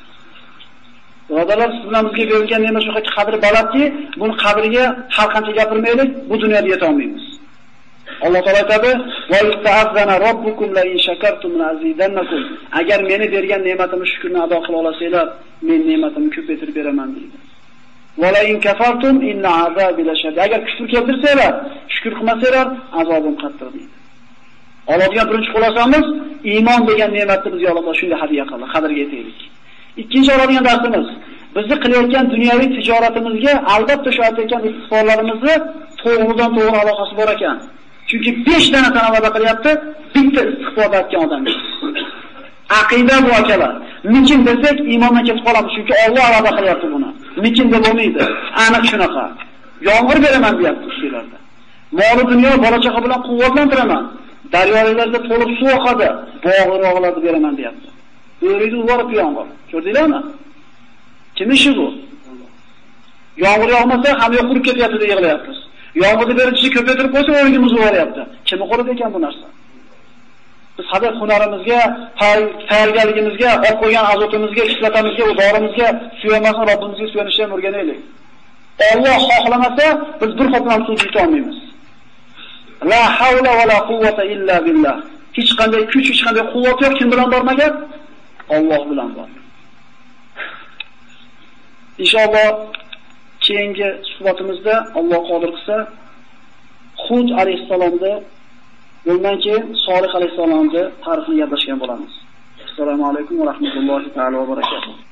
Birodarlar, siz bilan bizga berilgan ne'mat shu qadri balandki, buni qadriga har qancha gapirmaylik, bu dunyoda yeta olmaymiz. Alloh taolo aytadi: "Va ista'azana robbukum la in shakartum la azidannakum." Agar meni bergan ne'matimni shukrni ado qila olasizlar, men ne'matimni ko'paytirib beraman deydi. "Va la in kafartum inna azabi lashadid." Agar kufr keltirsanglar, shukr qilmasanglar, azobim qattiq deydi. Oladigan birinchi xulosamiz, iymon degan ne'matni bizga Alloh taolo shunday hadya qildi, qadriga yetaylik. Ikkinchi oladigan darsimiz, bizni qilayotgan dunyoviy tijoratimizga albatta shu aytayotgan istiqbollarimizni to'g'ridan to'g'ri aloqasi bor ekan. Chunki 5 dana tanavada qilyapti, bitta istiqbolda aytgan odam. Aqida bu akalar. Mikin desak iymondan ketib qolamiz, chunki Alloh va'da qilyapti buni. Mikin deb bo'lmaydi. Aniq shunaqa. Yomg'ir beraman deyapti sizlarda. Mol dunyo bola-chaqa bilan quvvatlantiraman. Daryolarda to'lib suv oqadi, bog'larni beraman deyapti. O'rida uvorib yomg'ir. Ko'rdinglarmi? Kim ishi bu? Yomg'ir yog'masa hamma yoq qurib ketyapti deb yig'layapmiz. Yomg'irni berishni ko'paytirib qo'ysa o'rgimiz uvoryapti. Kim qo'lida ekan bu narsa? Biz hadaf hunarimizga, tayyorgarligimizga, olib qo'ygan azotimizga, ishlatamizga, uzorimizga suyanmasin, Robbimizga suyanishga o'rganaylik. Alloh xohlamasa biz bir qoplam suv yuta olmaymiz. La havla va la quvvata illa billah. Hech qanday kuch, hech qanday quvvat yo'q, kim bilan bormagan? Alloh bilan bor. Inshaalloh keyingi suhbatimizda Alloh qodir qilsa Hud alayhisalomni, bundan keyin Solih alayhisalomni tarixini gaplashgan bo'lamiz. Assalomu alaykum va rahmatullohi ta'ala va barakatuh.